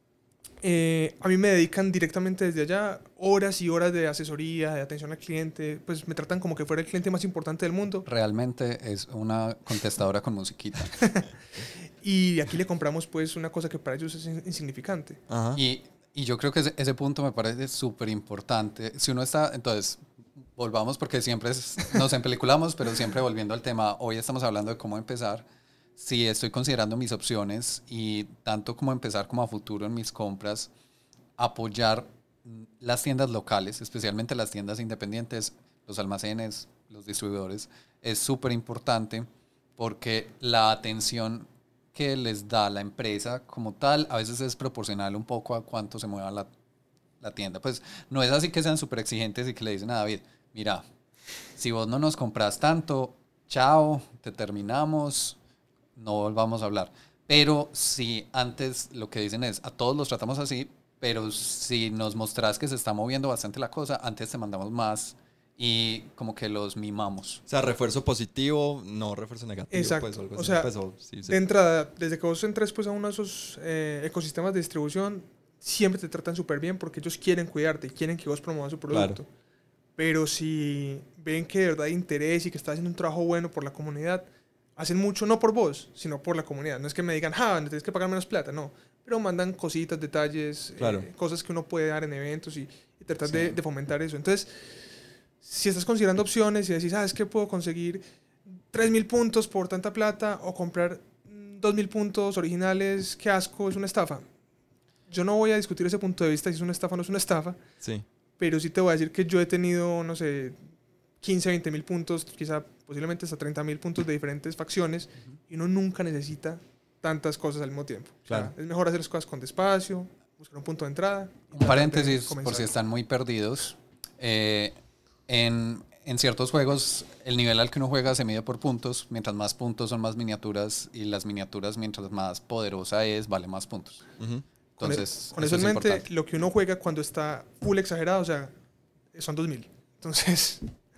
eh, a mí me dedican directamente desde allá horas y horas de asesoría, de atención al cliente. Pues me tratan como que fuera el cliente más importante del mundo. Realmente es una contestadora con musiquita. Y aquí le compramos pues una cosa que para ellos es in- insignificante. Ajá. Y, y yo creo que ese, ese punto me parece súper importante. Si uno está, entonces, volvamos porque siempre es- nos empeliculamos, pero siempre volviendo al tema, hoy estamos hablando de cómo empezar. Si estoy considerando mis opciones y tanto como empezar como a futuro en mis compras, apoyar mm, las tiendas locales, especialmente las tiendas independientes, los almacenes, los distribuidores, es súper importante porque la atención que les da la empresa como tal a veces es proporcional un poco a cuánto se mueva la, la tienda. Pues no es así que sean súper exigentes y que le dicen a David, mira, si vos no nos compras tanto, chao, te terminamos, no volvamos a hablar. Pero si antes lo que dicen es, a todos los tratamos así, pero si nos mostrás que se está moviendo bastante la cosa, antes te mandamos más y como que los mimamos. O sea, refuerzo positivo, no refuerzo negativo. Exacto. Pues, o algo O así. sea, Pues, o- sí, sí. De entrada, desde que vos entres pues, a uno de esos eh, ecosistemas de distribución, siempre te tratan súper bien porque ellos quieren cuidarte y quieren que vos promuevas su producto. Claro. Pero si ven que de verdad hay interés y que estás haciendo un trabajo bueno por la comunidad, hacen mucho no por vos, sino por la comunidad. No es que me digan, ah, tienes que pagar menos plata, no. Pero mandan cositas, detalles, Claro. eh, cosas que uno puede dar en eventos y, y tratar Sí. de, de fomentar eso. Entonces, si estás considerando opciones y decís, ah, es que puedo conseguir tres mil puntos por tanta plata o comprar dos mil puntos originales, qué asco, es una estafa. Yo no voy a discutir ese punto de vista, si es una estafa o no es una estafa, Sí. pero sí te voy a decir que yo he tenido, no sé, quince, veinte mil puntos, quizá posiblemente hasta treinta mil puntos de diferentes facciones, y uno nunca necesita tantas cosas al mismo tiempo. O sea, Claro. es mejor hacer las cosas con despacio, buscar un punto de entrada. y Un tratar de paréntesis, por comenzar. si están muy perdidos. eh, en, en ciertos juegos, el nivel al que uno juega se mide por puntos. Mientras más puntos son más miniaturas. Y las miniaturas, mientras más poderosa es, vale más puntos. Ujú. Con, Entonces, e- con eso en es mente, importante. lo que uno juega cuando está full exagerado, o sea, son dos mil. Entonces,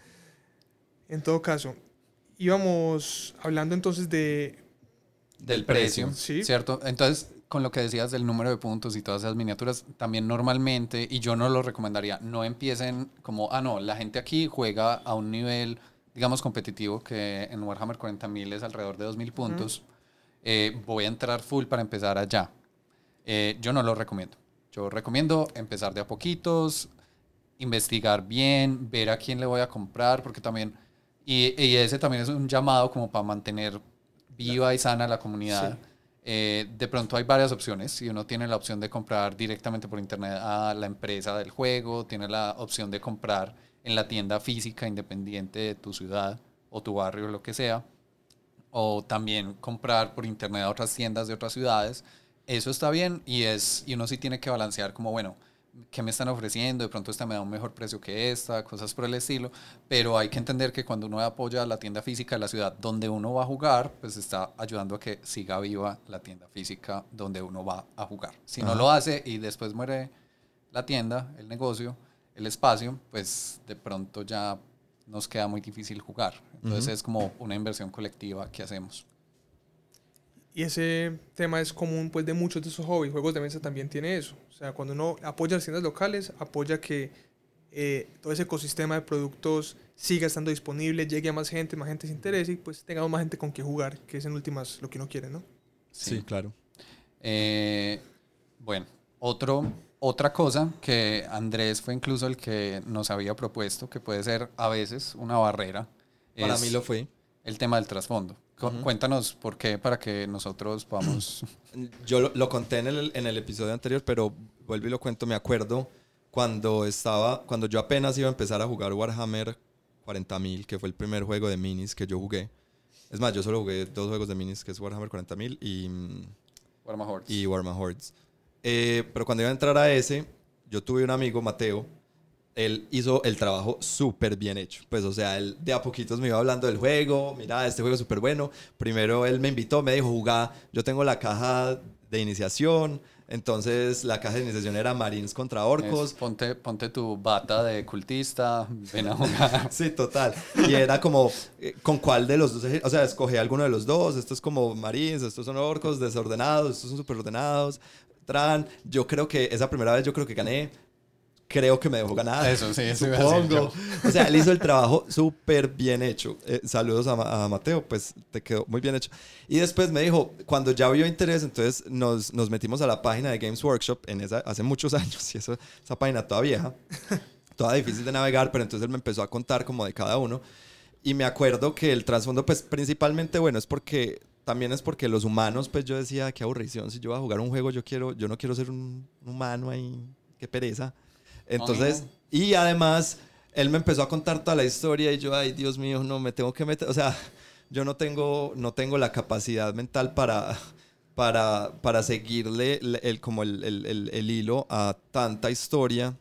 en todo caso, íbamos hablando entonces de... Del precio, Sí. ¿cierto? Entonces, con lo que decías del número de puntos y todas esas miniaturas, también normalmente, y yo no lo recomendaría, no empiecen como, ah, no, la gente aquí juega a un nivel, digamos, competitivo, que en Warhammer cuarenta mil es alrededor de dos mil puntos. Eh, voy a entrar full para empezar allá. Eh, yo no lo recomiendo. Yo recomiendo empezar de a poquitos, investigar bien, ver a quién le voy a comprar, porque también, y, y ese también es un llamado como para mantener viva y sana la comunidad. Sí. Eh, de pronto hay varias opciones. Si uno tiene la opción de comprar directamente por internet a la empresa del juego, tiene la opción de comprar en la tienda física independiente de tu ciudad o tu barrio, lo que sea, o también comprar por internet a otras tiendas de otras ciudades. Eso está bien y, es, y uno sí tiene que balancear como, bueno, qué me están ofreciendo, de pronto esta me da un mejor precio que esta, cosas por el estilo, pero hay que entender que cuando uno apoya a la tienda física de la ciudad donde uno va a jugar, pues está ayudando a que siga viva la tienda física donde uno va a jugar. Si Ajá. no lo hace y después muere la tienda, el negocio, el espacio, pues de pronto ya nos queda muy difícil jugar. Entonces uh-huh. es como una inversión colectiva que hacemos. Y ese tema es común pues de muchos de esos hobbies. Juegos de mesa también tiene eso. O sea, cuando uno apoya las tiendas locales, apoya que eh, todo ese ecosistema de productos siga estando disponible, llegue a más gente, más gente se interese y pues tengamos más gente con que jugar, que es en últimas lo que uno quiere, ¿no? Sí, sí claro. Eh, bueno, otro, otra cosa que Andrés fue incluso el que nos había propuesto, que puede ser a veces una barrera. Para mí lo fue. El tema del trasfondo. Uh-huh. Cuéntanos por qué, para que nosotros podamos... Yo lo, lo conté en el, en el episodio anterior, pero vuelvo y lo cuento. Me acuerdo cuando estaba, cuando yo apenas iba a empezar a jugar Warhammer cuarenta mil, que fue el primer juego de minis que yo jugué. Es más, yo solo jugué dos juegos de minis, que es Warhammer cuarenta mil y... Warhammer Hordes. Y Warhammer Hordes. Eh, pero cuando iba a entrar a ese, yo tuve un amigo, Mateo. Él hizo el trabajo súper bien hecho. Pues, o sea, él de a poquitos me iba hablando del juego. Mira, este juego es súper bueno. Primero él me invitó, me dijo, jugá. Yo tengo la caja de iniciación. Entonces, la caja de iniciación era Marines contra Orcos. Es, ponte, ponte tu bata de cultista, ven a jugar. Sí, total. Y era como, ¿con cuál de los dos? O sea, escogí alguno de los dos. Esto es como Marines, estos son Orcos desordenados, estos son súper ordenados. Tran. Yo creo que esa primera vez yo creo que gané. Creo que me dejó ganar. Eso sí, eso supongo. O sea, él hizo el trabajo súper bien hecho. Eh, saludos a, a Mateo, pues te quedó muy bien hecho. Y después me dijo, cuando ya vio interés, entonces nos, nos metimos a la página de Games Workshop en esa, hace muchos años, y eso, esa página toda vieja, toda difícil de navegar, pero entonces él me empezó a contar como de cada uno. Y me acuerdo que el trasfondo, pues principalmente, bueno, es porque... También es porque los humanos, pues yo decía, qué aburrición. Si yo voy a jugar un juego, yo, quiero, yo no quiero ser un, un humano ahí, qué pereza. Entonces, y además, él me empezó a contar toda la historia y yo, ay, Dios mío, no, me tengo que meter, o sea, yo no tengo, no tengo la capacidad mental para, para, para seguirle el, el, como el, el, el, el hilo a tanta historia,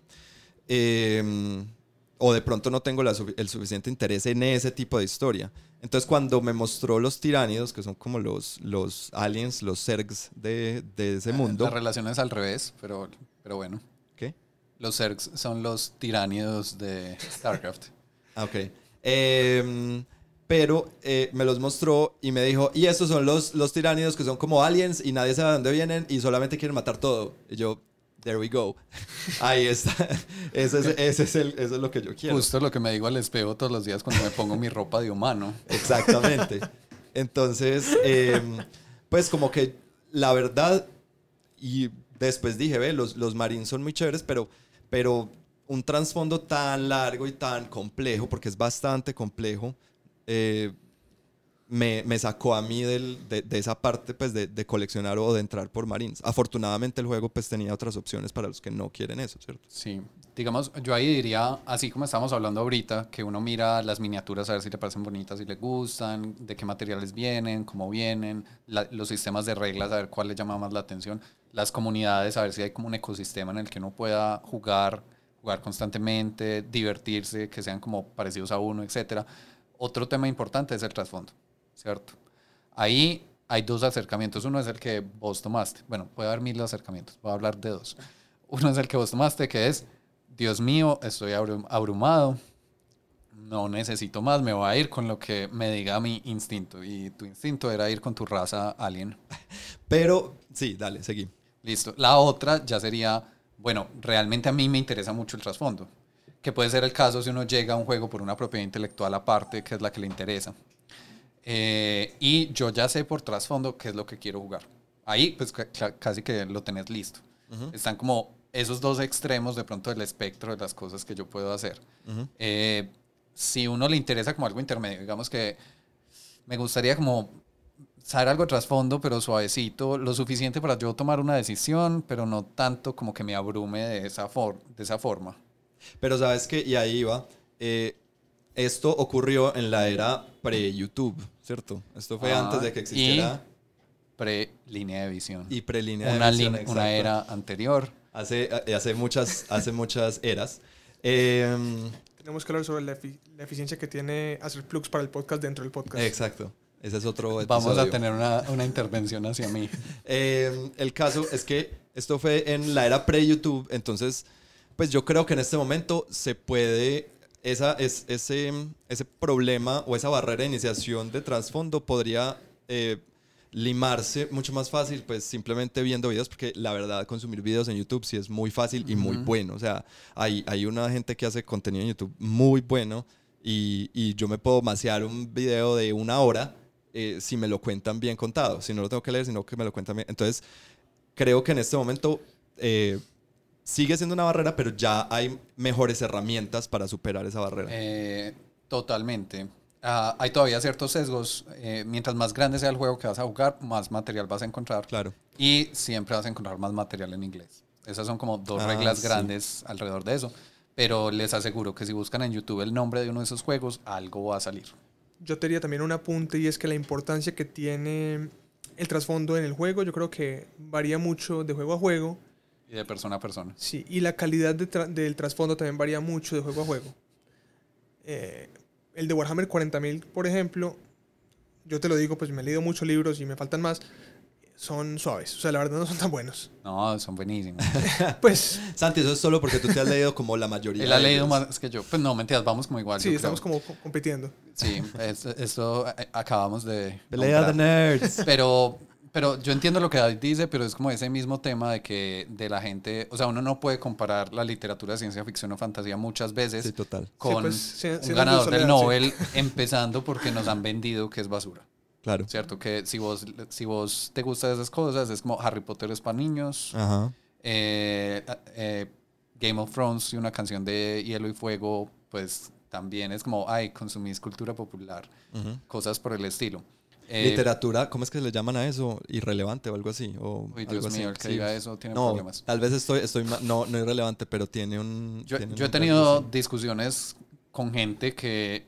eh, o de pronto no tengo la, el suficiente interés en ese tipo de historia. Entonces, cuando me mostró los tiránidos, que son como los, los aliens, los zergs de, de ese mundo. La relación es al revés, pero, pero bueno. Los Zergs son los tiránidos de StarCraft. Ok. Eh, pero eh, me los mostró y me dijo, y estos son los, los tiránidos que son como aliens y nadie sabe de dónde vienen y solamente quieren matar todo. Y yo, there we go. Ahí está. Ese es, ese es el, eso es lo que yo quiero. Justo lo que me digo al espejo todos los días cuando me pongo mi ropa de humano. Exactamente. Entonces, eh, pues como que la verdad, y después dije, ve, los, los Marines son muy chéveres, pero... Pero un trasfondo tan largo y tan complejo, porque es bastante complejo, eh, me, me sacó a mí del, de, de esa parte pues, de, de coleccionar o de entrar por Marines. Afortunadamente el juego pues, tenía otras opciones para los que no quieren eso, ¿cierto? Sí, digamos, yo ahí diría, así como estamos hablando ahorita, que uno mira las miniaturas a ver si le parecen bonitas, si le gustan, de qué materiales vienen, cómo vienen, la, los sistemas de reglas, a ver cuál le llama más la atención. Las comunidades, a ver si hay como un ecosistema en el que uno pueda jugar, jugar constantemente, divertirse, que sean como parecidos a uno, etcétera. Otro tema importante es el trasfondo, ¿cierto? Ahí hay dos acercamientos. Uno es el que vos tomaste. Bueno, puede haber mil acercamientos, voy a hablar de dos. Uno es el que vos tomaste, que es, Dios mío, estoy abrum- abrumado, no necesito más, me voy a ir con lo que me diga mi instinto. Y tu instinto era ir con tu raza alien. Pero, sí, dale, seguí. Listo. La otra ya sería, bueno, realmente a mí me interesa mucho el trasfondo, que puede ser el caso si uno llega a un juego por una propiedad intelectual aparte, que es la que le interesa. Eh, y yo ya sé por trasfondo qué es lo que quiero jugar. Ahí, pues c- casi que lo tenés listo. Uh-huh. Están como esos dos extremos de pronto del espectro de las cosas que yo puedo hacer. Uh-huh. Eh, si uno le interesa como algo intermedio, digamos que me gustaría como... saber algo de trasfondo, pero suavecito, lo suficiente para yo tomar una decisión, pero no tanto como que me abrume de esa, for- de esa forma. Pero sabes que, y ahí va, eh, esto ocurrió en la era pre-YouTube, ¿cierto? Esto fue ah, antes de que existiera... Pre-línea de visión. Y pre-línea una de visión, li- Una era anterior. hace, hace, muchas, hace muchas eras. Eh, Tenemos que hablar sobre la, efi la eficiencia que tiene hacer plugs para el podcast dentro del podcast. Exacto. Ese es otro episodio. Vamos a tener una, una intervención hacia mí. Eh, el caso es que esto fue en la era pre-YouTube, entonces, pues yo creo que en este momento se puede, esa, es, ese, ese problema o esa barrera de iniciación de trasfondo podría eh, limarse mucho más fácil, pues simplemente viendo videos, porque la verdad consumir videos en YouTube sí es muy fácil y muy bueno. O sea, hay, hay una gente que hace contenido en YouTube muy bueno y, y yo me puedo macear un video de una hora eh, si me lo cuentan bien contado, si no lo tengo que leer, sino que me lo cuentan bien. Entonces, creo que en este momento eh, sigue siendo una barrera, pero ya hay mejores herramientas para superar esa barrera. Eh, totalmente. Uh, hay todavía ciertos sesgos. Eh, mientras más grande sea el juego que vas a jugar, más material vas a encontrar. Claro. Y siempre vas a encontrar más material en inglés. Esas son como dos ah, reglas sí. grandes alrededor de eso. Pero les aseguro que si buscan en YouTube el nombre de uno de esos juegos, algo va a salir. Yo te diría también un apunte, y es que la importancia que tiene el trasfondo en el juego, yo creo que varía mucho de juego a juego. Y de persona a persona. Sí, y la calidad de tra del trasfondo también varía mucho de juego a juego. Eh, el de Warhammer cuarenta mil, por ejemplo, yo te lo digo, pues me he leído muchos libros y me faltan más, son suaves, o sea, la verdad no son tan buenos. No, son buenísimos. Pues... Santi, eso es solo porque tú te has leído como la mayoría. Él ha de leído ellos. más que yo. Pues no, mentiras, vamos como igual. Sí, yo estamos creo. como compitiendo. Sí, es, esto eh, acabamos de... Pelea de nerds. Pero, pero yo entiendo lo que David dice, pero es como ese mismo tema de que de la gente... O sea, uno no puede comparar la literatura de ciencia ficción o fantasía muchas veces Sí, total. con Sí, pues, sí, un sí, ganador no, del sí. Nobel, empezando porque nos han vendido que es basura. Claro. Cierto, que si vos, si vos te gustan esas cosas, es como Harry Potter es para niños, Ajá. eh, eh, Game of Thrones y una canción de Hielo y Fuego, pues también es como, ay, consumís cultura popular, Uh-huh. cosas por el estilo. Eh, Literatura, ¿cómo es que le llaman a eso? Irrelevante o algo así. O Uy, algo Dios así. mío, el que Sí. diga eso tiene No, problemas. tal vez estoy, estoy ma- no, no irrelevante, pero tiene un... Yo, tiene un yo he nombre tenido así. discusiones con gente que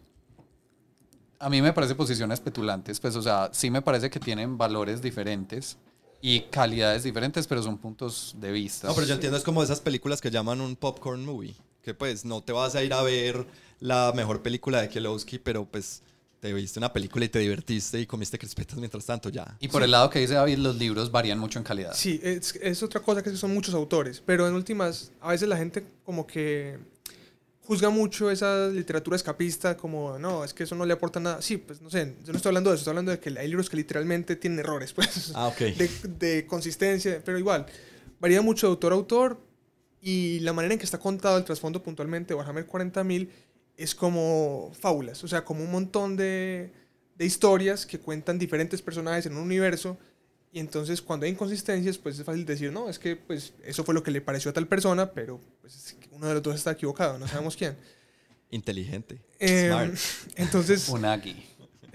a mí me parece posiciones petulantes, pues, o sea, sí me parece que tienen valores diferentes y calidades diferentes, pero son puntos de vista. No, pero yo entiendo, es como esas películas que llaman un popcorn movie, que pues no te vas a ir a ver la mejor película de Kieslowski, pero pues te viste una película y te divertiste y comiste crispetas mientras tanto, ya. Y por el lado que dice David, los libros varían mucho en calidad. Sí, es, es otra cosa, que son muchos autores, pero en últimas, a veces la gente como que juzga mucho esa literatura escapista, como, no, es que eso no le aporta nada. Sí, pues no sé, yo no estoy hablando de eso, estoy hablando de que hay libros que literalmente tienen errores, pues, Ah, ok. de, de consistencia, pero igual, varía mucho de autor a autor, y la manera en que está contado el trasfondo puntualmente de Warhammer cuarenta mil es como fábulas, o sea, como un montón de, de historias que cuentan diferentes personajes en un universo. Y entonces cuando hay inconsistencias, pues es fácil decir, no, es que pues eso fue lo que le pareció a tal persona, pero pues uno de los dos está equivocado, no sabemos quién. Inteligente. Eh, Smart. entonces Unagi.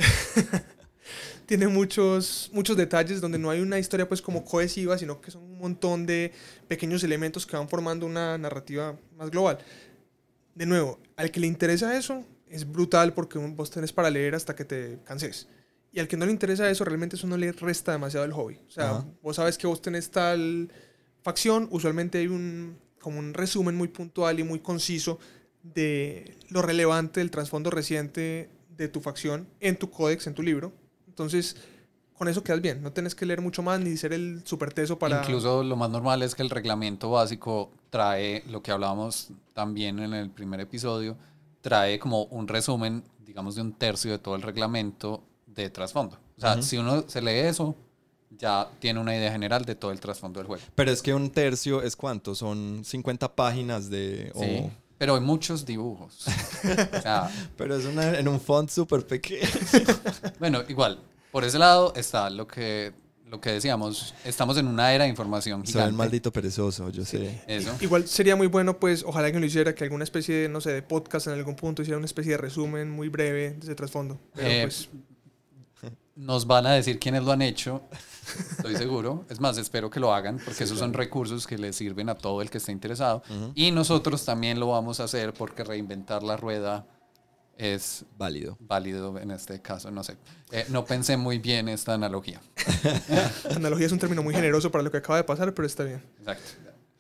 tiene muchos, muchos detalles donde no hay una historia pues como cohesiva, sino que son un montón de pequeños elementos que van formando una narrativa más global. De nuevo, al que le interesa eso, es brutal porque vos tenés para leer hasta que te canses. Y al que no le interesa eso, realmente eso no le resta demasiado el hobby. O sea, Ajá. vos sabes que vos tenés tal facción, usualmente hay un, como un resumen muy puntual y muy conciso de lo relevante del trasfondo reciente de tu facción en tu códex, en tu libro. Entonces, con eso quedas bien. No tenés que leer mucho más ni ser el super teso para... Incluso lo más normal es que el reglamento básico trae, lo que hablábamos también en el primer episodio, trae como un resumen, digamos, de un tercio de todo el reglamento de trasfondo. O sea, Uh-huh. si uno se lee eso, ya tiene una idea general de todo el trasfondo del juego. Pero es que un tercio es cuánto, son cincuenta páginas de... o- Sí, pero hay muchos dibujos. O sea, Pero es una, en un font súper pequeño. bueno, igual, por ese lado está lo que, lo que decíamos, estamos en una era de información Soy gigante. un maldito perezoso, yo sé. Eso. Igual sería muy bueno, pues, ojalá que lo hiciera, que alguna especie de, no sé, de podcast en algún punto hiciera una especie de resumen muy breve de ese trasfondo. Pero Eh, pues, Nos van a decir quiénes lo han hecho, estoy seguro. Es más, espero que lo hagan, porque esos son recursos que le sirven a todo el que esté interesado. Ujú. Y nosotros también lo vamos a hacer, porque reinventar la rueda es Válido. válido en este caso, no sé. Eh, no pensé muy bien esta analogía. analogía es un término muy generoso para lo que acaba de pasar, pero está bien. Exacto.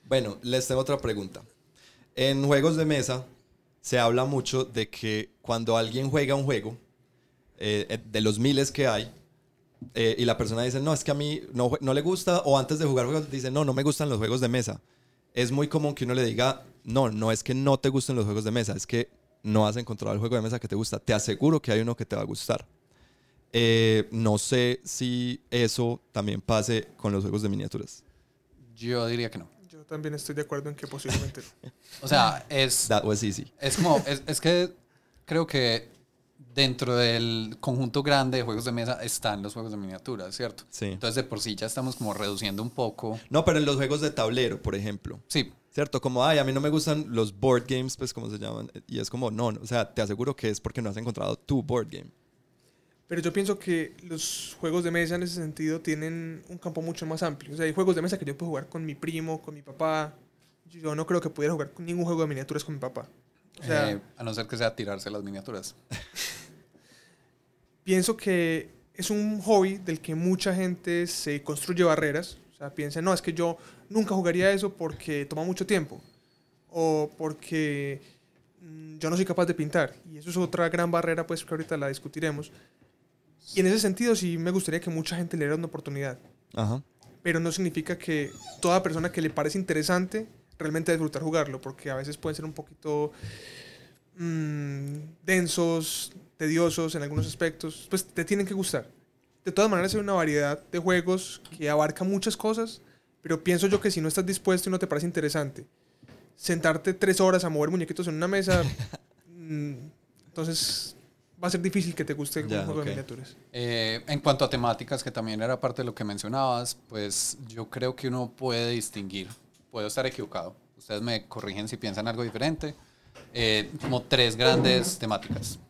Bueno, les tengo otra pregunta. En juegos de mesa se habla mucho de que cuando alguien juega un juego, eh, de los miles que hay, eh, y la persona dice, no, es que a mí no, no le gusta, o antes de jugar juegos dice, no, no me gustan los juegos de mesa. Es muy común que uno le diga, no, no es que no te gusten los juegos de mesa, es que no has encontrado el juego de mesa que te gusta. Te aseguro que hay uno que te va a gustar. Eh, no sé si eso también pase con los juegos de miniaturas. Yo diría que no. Yo también estoy de acuerdo en que posiblemente no. O sea, es, That was easy. es como, es, es que creo que dentro del conjunto grande de juegos de mesa están los juegos de miniaturas, ¿cierto? Sí. Entonces de por sí ya estamos como reduciendo un poco. No, pero en los juegos de tablero, por ejemplo. Sí. ¿Cierto? Como, ay, a mí no me gustan los board games, pues como se llaman. Y es como, no, no, o sea, te aseguro que es porque no has encontrado tu board game. Pero yo pienso que los juegos de mesa en ese sentido tienen un campo mucho más amplio. O sea, hay juegos de mesa que yo puedo jugar con mi primo, con mi papá. Yo no creo que pudiera jugar con ningún juego de miniaturas con mi papá. O sea, Eh, a no ser que sea tirarse las miniaturas. pienso que es un hobby del que mucha gente se construye barreras. O sea, piensa, no, es que yo nunca jugaría eso porque toma mucho tiempo. O porque mm, yo no soy capaz de pintar. Y eso es otra gran barrera, pues, que ahorita la discutiremos. Y en ese sentido sí me gustaría que mucha gente le diera una oportunidad. Ajá. Pero no significa que toda persona que le parece interesante realmente disfrutar jugarlo, porque a veces pueden ser un poquito mmm, densos, tediosos en algunos aspectos. Pues te tienen que gustar. De todas maneras hay una variedad de juegos que abarca muchas cosas, pero pienso yo que si no estás dispuesto y no te parece interesante sentarte tres horas a mover muñequitos en una mesa, mmm, entonces va a ser difícil que te guste Ya, un juego okay. de miniaturas. Eh, en cuanto a temáticas, que también era parte de lo que mencionabas, pues yo creo que uno puede distinguir, puedo estar equivocado, ustedes me corrigen si piensan algo diferente, eh, como tres grandes temáticas.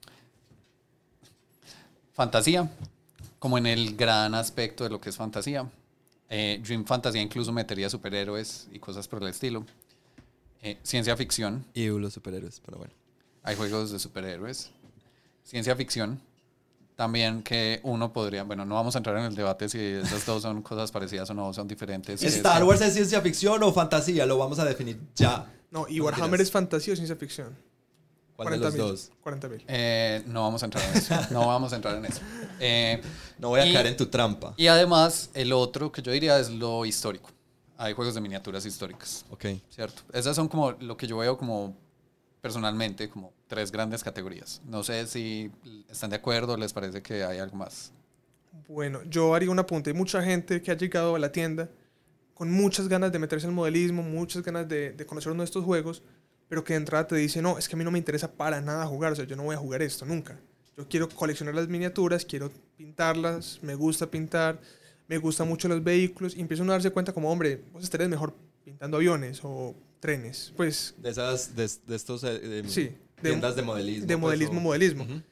Fantasía, como en el gran aspecto de lo que es fantasía. Eh, yo en fantasía incluso metería superhéroes y cosas por el estilo. Eh, ciencia ficción, Y los superhéroes, pero bueno. hay juegos de superhéroes. Ciencia ficción, también que uno podría, bueno, no vamos a entrar en el debate si esas dos son cosas parecidas o no, son diferentes. ¿Star Wars es ciencia ficción o fantasía? Lo vamos a definir ya. No, y No Warhammer mentiras. es fantasía o ciencia ficción. ¿Cuál de los dos? cuarenta mil. Eh, no vamos a entrar en eso, no vamos a entrar en eso. Eh, No voy a y, caer en tu trampa. Y además, el otro que yo diría es lo histórico. Hay juegos de miniaturas históricas, Ok. ¿cierto? Esas son como lo que yo veo como personalmente, como tres grandes categorías. No sé si están de acuerdo, les parece que hay algo más. Bueno, yo haría un apunte. Hay mucha gente que ha llegado a la tienda con muchas ganas de meterse al modelismo, muchas ganas de, de conocer uno de estos juegos, pero que de entrada te dice, no, es que a mí no me interesa para nada jugar, o sea, yo no voy a jugar esto nunca. Yo quiero coleccionar las miniaturas, quiero pintarlas, me gusta pintar, me gustan mucho los vehículos, y empieza uno a darse cuenta como, hombre, vos estarías mejor pintando aviones o trenes, pues... De esas, de, de estos eh, de Sí, de- tiendas de modelismo. de pues, modelismo, o- modelismo. Ujú.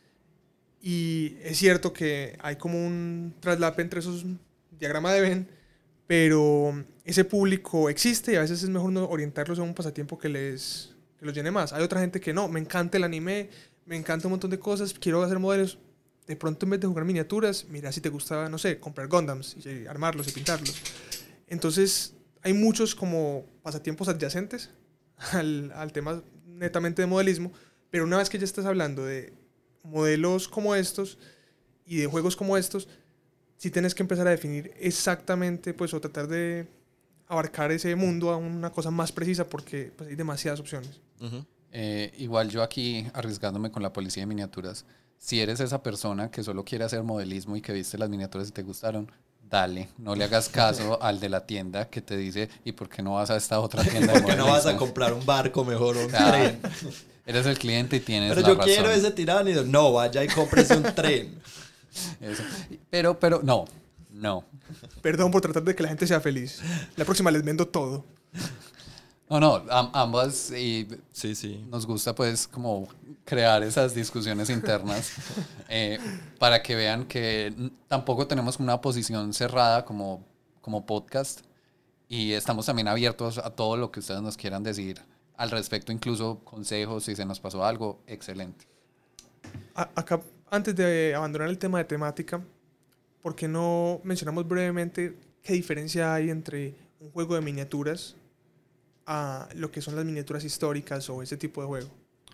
Y es cierto que hay como un traslape entre esos diagramas de Venn, pero ese público existe y a veces es mejor no orientarlos a un pasatiempo que les que los llene más. Hay otra gente que no, me encanta el anime, me encanta un montón de cosas, quiero hacer modelos. De pronto en vez de jugar miniaturas, mira si te gustaba, no sé, comprar Gundams y armarlos y pintarlos. Entonces hay muchos como pasatiempos adyacentes al, al tema netamente de modelismo, pero una vez que ya estás hablando de modelos como estos y de juegos como estos, sí tienes que empezar a definir exactamente, pues, o tratar de abarcar ese mundo a una cosa más precisa porque pues, hay demasiadas opciones. Ujú. Eh, igual yo aquí arriesgándome con la policía de miniaturas, si eres esa persona que solo quiere hacer modelismo y que viste las miniaturas y te gustaron, dale, no le hagas caso al de la tienda que te dice, ¿y por qué no vas a esta otra tienda de ¿Por qué no modelismo? vas a comprar un barco mejor o un Ah, tren? eres el cliente y tienes Pero la yo razón. quiero ese tiránido. No, vaya y cómprese un tren. Eso. Pero, pero, no, no. Perdón por tratar de que la gente sea feliz. La próxima les vendo todo. No, no, am- ambas y Sí, sí. nos gusta pues como crear esas discusiones internas eh, para que vean que n- tampoco tenemos una posición cerrada como, como podcast y estamos también abiertos a todo lo que ustedes nos quieran decir al respecto, incluso consejos, si se nos pasó algo, excelente. A- acá, antes de abandonar el tema de temática, ¿por qué no mencionamos brevemente qué diferencia hay entre un juego de miniaturas a lo que son las miniaturas históricas o ese tipo de juego.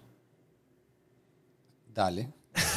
Dale.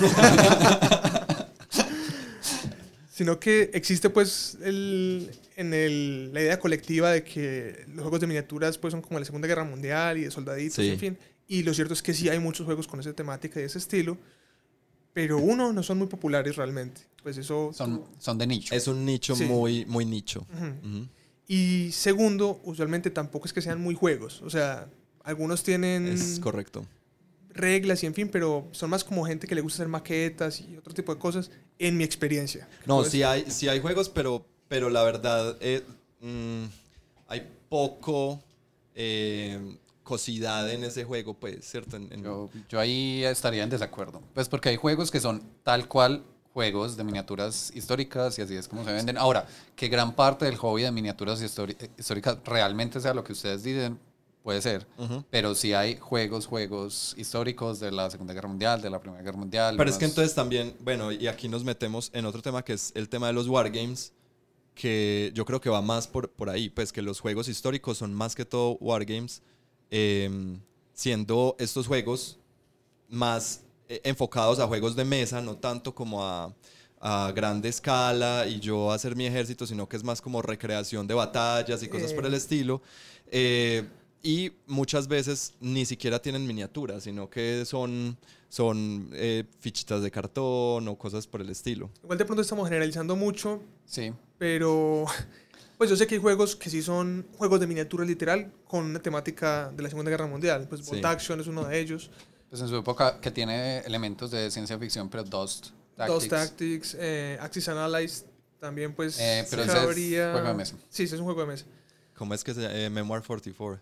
Sino que existe pues el, en el, la idea colectiva de que los juegos de miniaturas pues son como la Segunda Guerra Mundial y de soldaditos, Sí. en fin. Y lo cierto es que sí hay muchos juegos con esa temática y ese estilo, pero uno, no son muy populares realmente. Pues eso... Son, son de nicho. Es un nicho Sí. muy, muy nicho. Ujú. Ujú. Y segundo, usualmente tampoco es que sean muy juegos. O sea, algunos tienen Es correcto. reglas y en fin, pero son más como gente que le gusta hacer maquetas y otro tipo de cosas, en mi experiencia. No, Pues, sí hay, sí hay juegos, pero, pero la verdad eh, mm, hay poco eh, cosidad en ese juego, pues, ¿cierto? En- en- Yo, yo ahí estaría en desacuerdo. Pues porque hay juegos que son tal cual juegos de miniaturas históricas y así es como se venden. Ahora, que gran parte del hobby de miniaturas histori- históricas realmente sea lo que ustedes dicen, puede ser. Ujú. Pero sí hay juegos, juegos históricos de la Segunda Guerra Mundial, de la Primera Guerra Mundial. Pero es que unos- entonces también, bueno, y aquí nos metemos en otro tema que es el tema de los wargames, que yo creo que va más por, por ahí, pues que los juegos históricos son más que todo wargames, eh, siendo estos juegos más eh, enfocados a juegos de mesa, no tanto como a, a grande escala y yo hacer mi ejército, sino que es más como recreación de batallas y cosas por el Eh. estilo. Eh, y muchas veces ni siquiera tienen miniaturas, sino que son, son eh, fichitas de cartón o cosas por el estilo. igual de pronto estamos generalizando mucho, Sí, pero pues yo sé que hay juegos que sí son juegos de miniatura literal con una temática de la Segunda Guerra Mundial. Pues Sí. Bolt Action es uno de ellos. pues en su época que tiene elementos de ciencia ficción, pero Dust Tactics. Dos Tactics, eh, Axis and Allies también pues Eh, pero ese es cabría- juego de mesa. Sí, ese es un juego de mesa. ¿Cómo es que se llama? Eh, Memoir cuarenta y cuatro.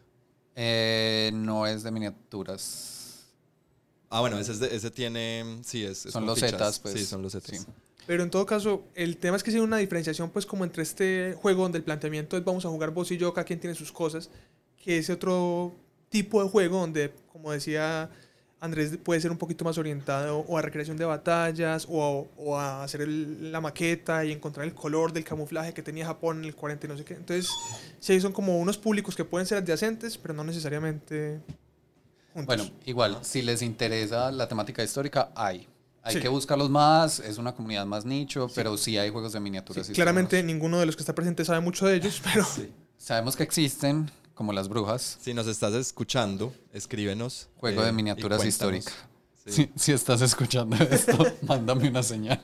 Eh, no es de miniaturas. Ah, bueno, ese, es de- ese tiene, sí, es, es Son con los fichas. Zetas, pues. Sí, son los Zetas. Sí. Pero en todo caso, el tema es que sí hay una diferenciación pues como entre este juego donde el planteamiento es vamos a jugar vos y yo, cada quien tiene sus cosas, que ese otro tipo de juego donde, como decía Andrés, puede ser un poquito más orientado o a recreación de batallas o a, o a hacer el- la maqueta y encontrar el color del camuflaje que tenía Japón en el cuarenta y no sé qué. Entonces, sí, son como unos públicos que pueden ser adyacentes, pero no necesariamente juntos. Bueno, igual, si les interesa la temática histórica, hay. Hay Sí. que buscarlos más, es una comunidad más nicho, pero sí hay juegos de Sí, miniaturas históricas. claramente ninguno de los que está presente sabe mucho de ellos, pero Sabemos que existen, como las brujas, Si nos estás escuchando, escríbenos. juego eh, de y miniaturas cuéntanos. históricas. Sí. Si, si estás escuchando esto, mándame una señal.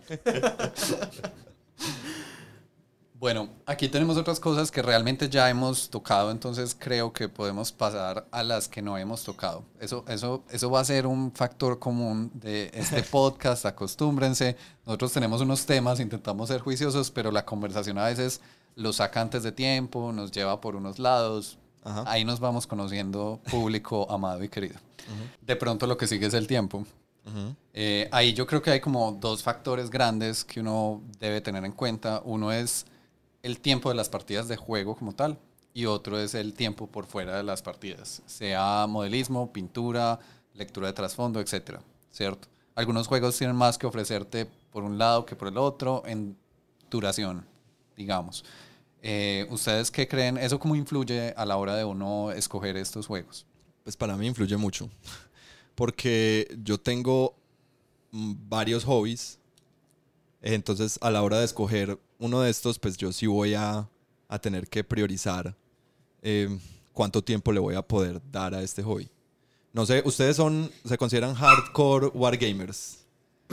Bueno, aquí tenemos otras cosas que realmente ya hemos tocado, entonces creo que podemos pasar a las que no hemos tocado. Eso, eso, eso va a ser un factor común de este podcast, acostúmbrense. Nosotros tenemos unos temas, intentamos ser juiciosos, pero la conversación a veces lo saca antes de tiempo, nos lleva por unos lados. Ajá. Ahí nos vamos conociendo, público amado y querido. De pronto lo que sigue es el tiempo. Ujú. Eh, ahí yo creo que hay como dos factores grandes que uno debe tener en cuenta. Uno es el tiempo de las partidas de juego como tal y otro es el tiempo por fuera de las partidas, sea modelismo, pintura, lectura de trasfondo, etcétera, ¿cierto? Algunos juegos tienen más que ofrecerte por un lado que por el otro en duración, digamos. Eh, ¿Ustedes qué creen? ¿Eso cómo influye a la hora de uno escoger estos juegos? Pues para mí influye mucho. Porque yo tengo mm, varios hobbies. Entonces, a la hora de escoger uno de estos, pues yo sí voy a, a tener que priorizar eh, cuánto tiempo le voy a poder dar a este hobby. No sé, ¿ustedes son, se consideran hardcore wargamers?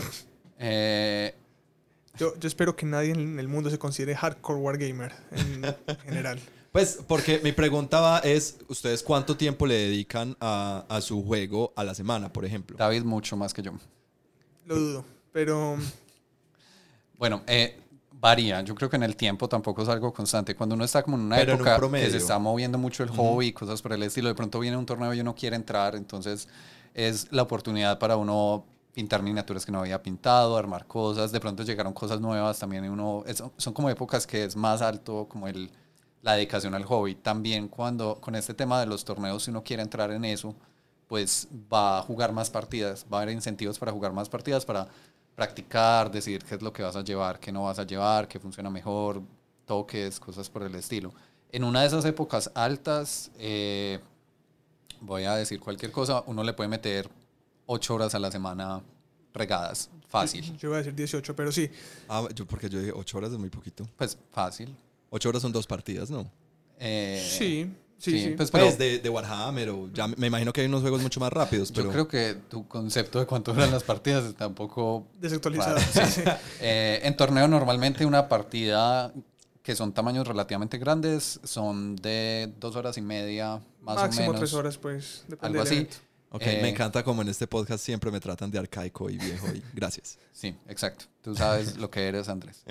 Eh, yo, yo espero que nadie en el mundo se considere hardcore wargamer en general. Pues porque mi pregunta va es, ¿ustedes cuánto tiempo le dedican a, a su juego a la semana, por ejemplo? David mucho más que yo. Lo dudo, pero Bueno, eh, varía. Yo creo que en el tiempo tampoco es algo constante. Cuando uno está como en una Pero en un época que promedio. se está moviendo mucho el hobby y cosas por el estilo, de pronto viene un torneo y uno quiere entrar, entonces es la oportunidad para uno pintar miniaturas que no había pintado, armar cosas, de pronto llegaron cosas nuevas también y uno, es- son como épocas que es más alto como el, la dedicación al hobby. También cuando con este tema de los torneos, si uno quiere entrar en eso, pues va a jugar más partidas, va a haber incentivos para jugar más partidas, para practicar, decidir qué es lo que vas a llevar, qué no vas a llevar, qué funciona mejor, toques, cosas por el estilo. En una de esas épocas altas, eh, voy a decir cualquier cosa, uno le puede meter ocho horas a la semana regadas, fácil. Yo voy a decir dieciocho, pero sí. Ah, yo, porque yo dije ocho horas es muy poquito. Pues fácil. ocho horas son dos partidas, ¿no? Eh, Sí, sí, sí. Pues, pero Pues de, de Warhammer o ya me imagino que hay unos juegos mucho más rápidos, pero yo creo que tu concepto de cuánto duran las partidas está un poco Desactualizado. raro. Sí, sí. Eh, en torneo normalmente una partida que son tamaños relativamente grandes son de dos horas y media, más Máximo o menos. tres horas, pues. Depende Algo del así. evento. Ok, Eh, me encanta como en este podcast siempre me tratan de arcaico y viejo y gracias. Sí, exacto. Tú sabes lo que eres, Andrés.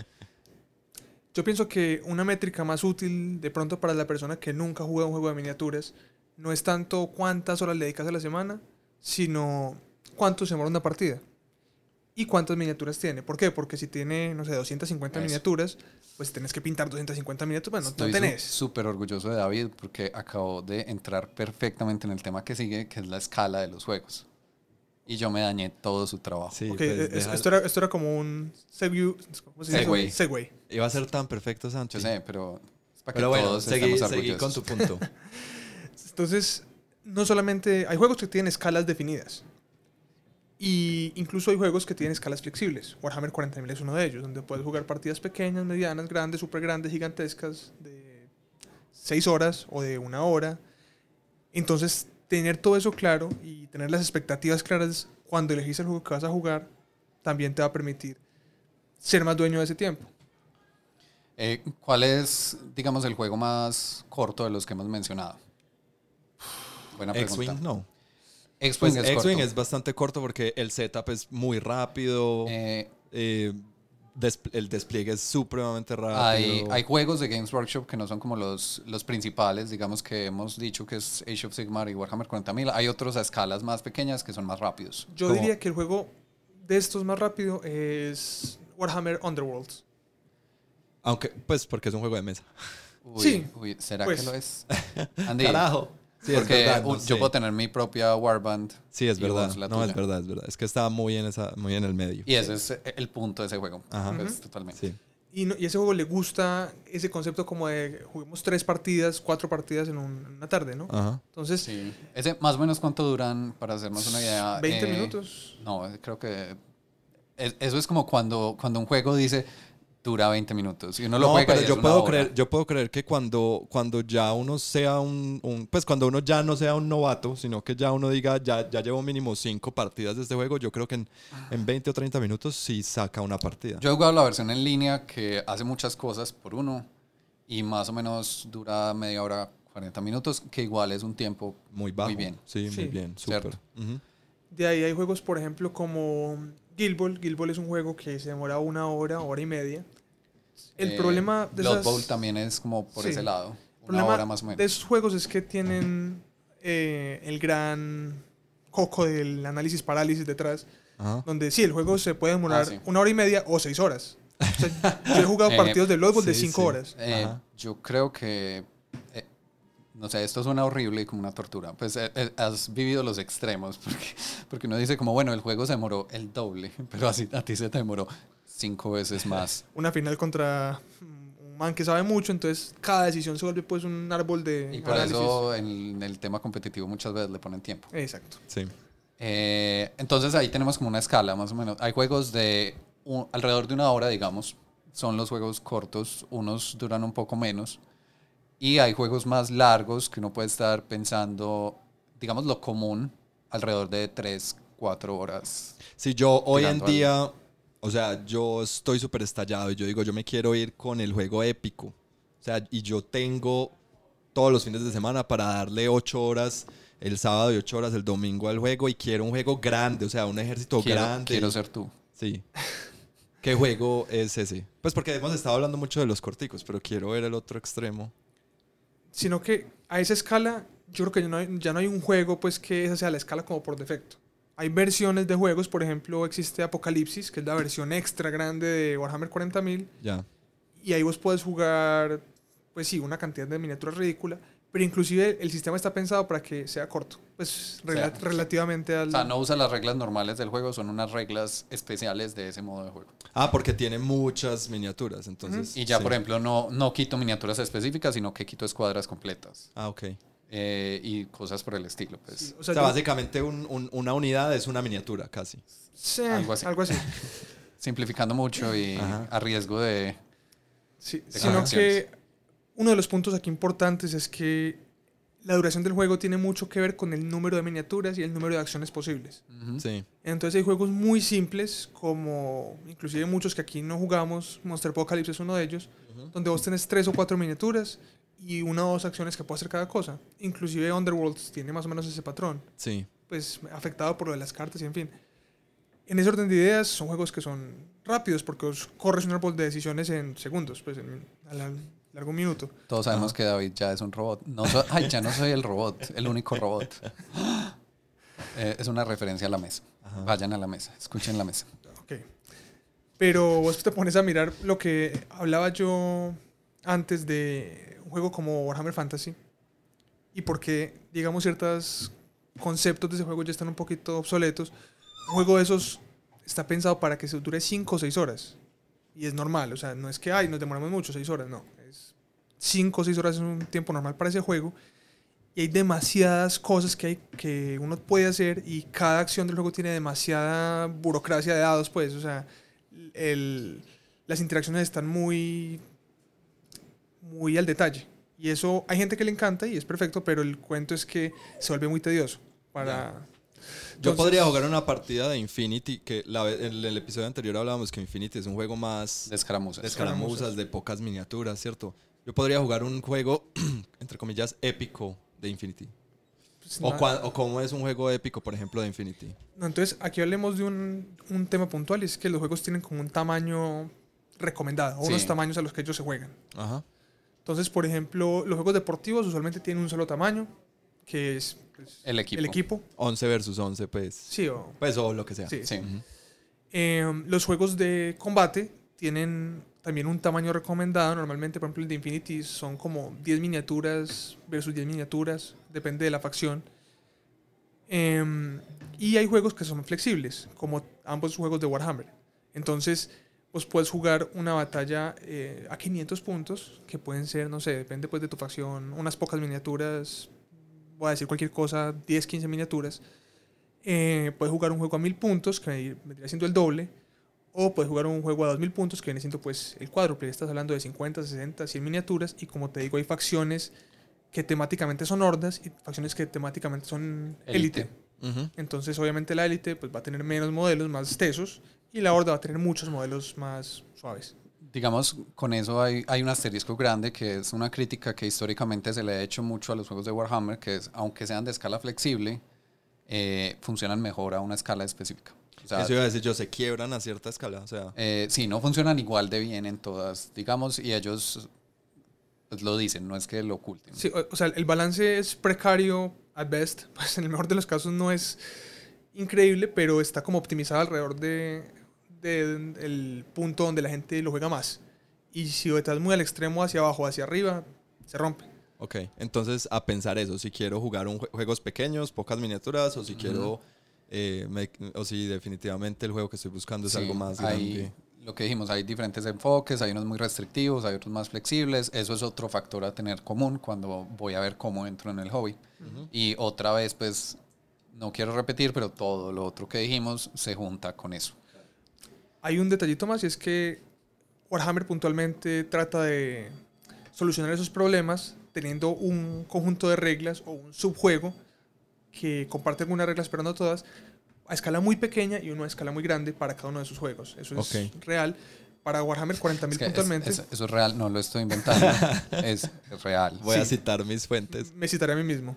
Yo pienso que una métrica más útil de pronto para la persona que nunca juega un juego de miniaturas no es tanto cuántas horas le dedicas a la semana, sino cuánto se demora una partida y cuántas miniaturas tiene. ¿Por qué? Porque si tiene, no sé, doscientas cincuenta Eso. miniaturas, pues tienes que pintar doscientas cincuenta miniaturas. Bueno, Estoy no su- tenés. súper orgulloso de David porque acabó de entrar perfectamente en el tema que sigue, que es la escala de los juegos. Y yo me dañé todo su trabajo. Sí, Ok, pues, es- deja- esto, era, esto era como un segui- ¿cómo se dice? Segway. Segway. iba a ser tan perfecto, Santi. Yo sé, pero es para que Pero bueno, todos seguí, estemos seguí con orgullosos. tu punto. Entonces, no solamente hay juegos que tienen escalas definidas. Y incluso hay juegos que tienen escalas flexibles. Warhammer cuarenta mil es uno de ellos, donde puedes jugar partidas pequeñas, medianas, grandes, súper grandes, gigantescas, de seis horas o de una hora. Entonces, tener todo eso claro y tener las expectativas claras cuando elegís el juego que vas a jugar, también te va a permitir ser más dueño de ese tiempo. Eh, ¿Cuál es, digamos, el juego más corto de los que hemos mencionado? Buena pregunta. X-Wing, no. X-Wing Pues es X-Wing corto. es bastante corto porque el setup es muy rápido. Eh, eh, des- el despliegue es supremamente rápido. hay, hay juegos de Games Workshop que no son como los, los principales, digamos que hemos dicho que es Age of Sigmar y Warhammer cuarenta mil. Hay otros a escalas más pequeñas que son más rápidos. Yo Como- diría que el juego de estos más rápido es Warhammer Underworlds. Aunque, pues, porque es un juego de mesa. Uy, Sí, uy, ¿será pues. que lo es? Andy, Carajo. Sí, es porque verdad, no uh, yo sé. puedo tener mi propia Warband. Sí, es y verdad. vos la No, tuya. es verdad, es verdad. Es que estaba muy en, esa, muy en el medio. Y ese es el punto de ese juego. Ajá. Pues, Ujú. totalmente. Sí. Y, no- y a ese juego le gusta ese concepto como de juguemos tres partidas, cuatro partidas en, un- en una tarde, ¿no? Ajá. Entonces, Sí. Ese, más o menos, ¿cuánto duran, para hacernos una idea? veinte Eh, minutos. No, creo que es- eso es como cuando, cuando un juego dice dura veinte minutos y uno lo No, juega y pero es yo una puedo hora. creer, yo puedo creer que cuando, cuando ya uno sea un, un- pues cuando uno ya no sea un novato, sino que ya uno diga, ya, ya llevo mínimo cinco partidas de este juego, yo creo que en, en veinte o treinta minutos sí saca una partida. Yo he jugado la versión en línea que hace muchas cosas por uno y más o menos dura media hora, cuarenta minutos, que igual es un tiempo Muy bajo. muy bien. Sí, Sí. muy bien, súper. Cierto. Ujú. De ahí hay juegos, por ejemplo, como Guild Ball. Guild Ball es un juego que se demora una hora, hora y media. El Eh, problema de Blood esas- Bowl también es como por Sí. ese lado. El Una problema hora más o menos. de esos juegos es que tienen eh, el gran coco del análisis parálisis detrás, Ajá. donde sí, el juego se puede demorar Ah, sí. una hora y media o seis horas. O sea, yo he jugado Eh, partidos de Blood Bowl de sí, cinco sí. horas. Eh, Ajá. yo creo que, eh, no sé, esto suena horrible y como una tortura. Pues eh, eh, has vivido los extremos, porque, porque uno dice como, bueno, el juego se demoró el doble, pero así a ti se te demoró cinco veces más. Una final contra un man que sabe mucho, entonces cada decisión se vuelve pues un árbol de Y por análisis. eso en el tema competitivo muchas veces le ponen tiempo. Exacto. Sí. Eh, entonces ahí tenemos como una escala más o menos. Hay juegos de un- alrededor de una hora, digamos. Son los juegos cortos, unos duran un poco menos. Y hay juegos más largos que uno puede estar pensando, digamos lo común, alrededor de tres, cuatro horas. Si yo hoy en Tirando algo. día, o sea, yo estoy súper estallado y yo digo, yo me quiero ir con el juego épico. O sea, y yo tengo todos los fines de semana para darle ocho horas el sábado y ocho horas el domingo al juego y quiero un juego grande, o sea, un ejército Quiero, grande. quiero ser tú. Sí. ¿Qué juego es ese? Pues porque hemos estado hablando mucho de los corticos, pero quiero ver el otro extremo. Sino que a esa escala, yo creo que ya no hay, ya no hay un juego pues que esa sea la escala como por defecto. Hay versiones de juegos, por ejemplo, existe Apocalipsis, que es la versión extra grande de Warhammer cuarenta mil, Ya. y ahí vos puedes jugar, pues sí, una cantidad de miniaturas ridícula, pero inclusive el sistema está pensado para que sea corto, pues rela- Sí. relativamente al... O sea, no usa las reglas normales del juego, son unas reglas especiales de ese modo de juego. Ah, porque tiene muchas miniaturas, entonces... Y ya, sí. por ejemplo, no, no quito miniaturas específicas, sino que quito escuadras completas. Ah, ok. Eh, y cosas por el estilo, pues. Sí, o O sea, sea, yo- básicamente un- un- una unidad es una miniatura, casi. sí, algo así. algo así. Simplificando mucho y Ajá. a riesgo de... Sí, de sino correcciones. que uno de los puntos aquí importantes es que la duración del juego tiene mucho que ver con el número de miniaturas y el número de acciones posibles. Ujú. Sí. Entonces hay juegos muy simples, como inclusive muchos que aquí no jugamos, Monster Apocalypse es uno de ellos, donde vos tenés tres o cuatro miniaturas y una o dos acciones que puede hacer cada cosa. Inclusive Underworld tiene más o menos ese patrón, Sí. pues afectado por lo de las cartas y en fin. En ese orden de ideas son juegos que son rápidos porque os corres un árbol de decisiones en segundos, pues en, a la- largo minuto. Todos sabemos que David ya es un robot. No so- Ay, ya no soy el robot, el único robot. Eh, es una referencia a la mesa. Vayan a la mesa, escuchen la mesa. Ok. Pero vos te pones a mirar lo que hablaba yo antes de un juego como Warhammer Fantasy y por qué, digamos, ciertos conceptos de ese juego ya están un poquito obsoletos. Un juego de esos está pensado para que se dure cinco o seis horas. Y es normal, o sea, no es que, ay, nos demoramos mucho, seis horas, no. Es cinco o seis horas es un tiempo normal para ese juego. Y hay demasiadas cosas que, hay, que uno puede hacer y cada acción del juego tiene demasiada burocracia de dados, pues, o sea, el, las interacciones están muy, muy al detalle. Y eso hay gente que le encanta y es perfecto, pero el cuento es que se vuelve muy tedioso para... Yo Entonces- podría jugar una partida de Infinity, que la ve- en el episodio anterior hablábamos que Infinity es un juego más De escaramuzas. de escaramuzas, de pocas miniaturas, ¿cierto? Yo podría jugar un juego, entre comillas, épico de Infinity. pues, O, na- cua- o cómo es un juego épico, por ejemplo, de Infinity. No, entonces, aquí hablemos de un, un tema puntual y es que los juegos tienen como un tamaño recomendado, o Sí. unos tamaños a los que ellos se juegan. Ajá. Entonces, por ejemplo, los juegos deportivos usualmente tienen un solo tamaño, que es pues, El equipo. el equipo. once versus once, pues. Sí, o, Pues, o lo que sea. sí. Sí. Ujú. Eh, los juegos de combate tienen también un tamaño recomendado. Normalmente, por ejemplo, el de Infinity son como diez miniaturas versus diez miniaturas, depende de la facción. Eh, y hay juegos que son flexibles, como ambos juegos de Warhammer. Entonces, pues puedes jugar una batalla eh, a quinientos puntos, que pueden ser, no sé, depende pues de tu facción, unas pocas miniaturas, voy a decir cualquier cosa, diez, quince miniaturas. Eh, puedes jugar un juego a mil puntos, que vendría siendo el doble, o puedes jugar un juego a dos mil puntos, que viene siendo pues el cuádruple. Estás hablando de cincuenta, sesenta, cien miniaturas, y como te digo, hay facciones que temáticamente son hordas y facciones que temáticamente son élite. Élite. Ujú. Entonces, obviamente, la élite pues, va a tener menos modelos más tesos y la horda va a tener muchos modelos más suaves. Digamos, con eso hay, hay un asterisco grande que es una crítica que históricamente se le ha hecho mucho a los juegos de Warhammer, que es, aunque sean de escala flexible, eh, funcionan mejor a una escala específica. O sea, Eso iba a decir yo, se quiebran a cierta escala. O sea, eh, sí, no funcionan igual de bien en todas, digamos, y ellos pues, lo dicen, no es que lo oculten. Sí, o, o sea, el balance es precario at best, pues en el mejor de los casos no es increíble, pero está como optimizado alrededor de, de- el punto donde la gente lo juega más. Y si estás muy al extremo, hacia abajo, hacia arriba, se rompe. ok. Entonces, a pensar eso. Si quiero jugar un jue- juegos pequeños, pocas miniaturas, o si quiero... eh, me- o si definitivamente el juego que estoy buscando es Sí, algo más hay- grande. lo que dijimos, hay diferentes enfoques, hay unos muy restrictivos, hay otros más flexibles. Eso es otro factor a tener común cuando voy a ver cómo entro en el hobby. Y otra vez, pues, no quiero repetir, pero todo lo otro que dijimos se junta con eso. Hay un detallito más y es que Warhammer puntualmente trata de solucionar esos problemas teniendo un conjunto de reglas o un subjuego que comparte algunas reglas pero no todas a escala muy pequeña y uno a escala muy grande para cada uno de sus juegos. Eso es Ok. real. Para Warhammer cuarenta mil Es que es- puntualmente, es- eso es real, no lo estoy inventando. es, es real. Voy a sí. citar mis fuentes. me citaré a mí mismo.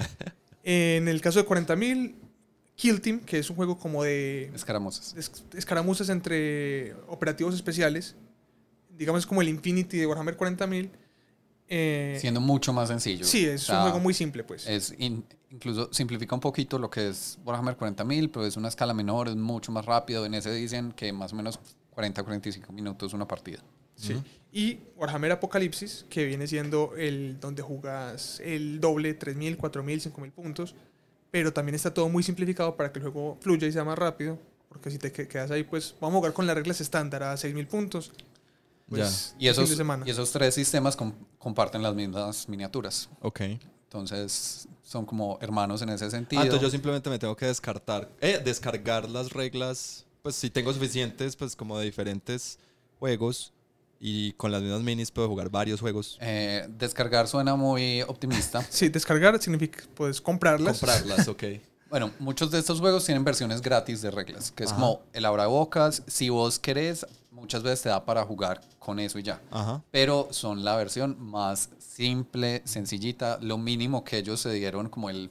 En el caso de cuarenta mil, Kill Team, que es un juego como de Escaramuzas. es- escaramuzas entre operativos especiales, digamos es como el Infinity de Warhammer cuarenta mil. Eh, Siendo mucho más sencillo. sí, es O sea, un juego muy simple, pues. Es in- incluso simplifica un poquito lo que es Warhammer cuarenta mil, pero es una escala menor, es mucho más rápido. En ese dicen que más o menos cuarenta a cuarenta y cinco minutos una partida. Sí. Ujú. Y Warhammer Apocalipsis, que viene siendo el donde jugas el doble, tres mil, cuatro mil, cinco mil puntos, pero también está todo muy simplificado para que el juego fluya y sea más rápido, porque si te que- quedas ahí, pues vamos a jugar con las reglas estándar a seis mil puntos, pues Y un fin esos, de semana. y esos tres sistemas com- comparten las mismas miniaturas. Ok. Entonces son como hermanos en ese sentido. Ah, entonces yo simplemente me tengo que descartar, eh, descargar las reglas, pues si tengo suficientes, pues como de diferentes juegos y con las mismas minis puedo jugar varios juegos. Eh, descargar suena muy optimista. Sí, descargar significa, puedes comprarlas. Comprarlas, ok. Bueno, muchos de estos juegos tienen versiones gratis de reglas, que es Ajá. como el abrebocas. Si vos querés, muchas veces te da para jugar con eso y ya. Ajá. Pero son la versión más simple, sencillita, lo mínimo que ellos se dieron como el,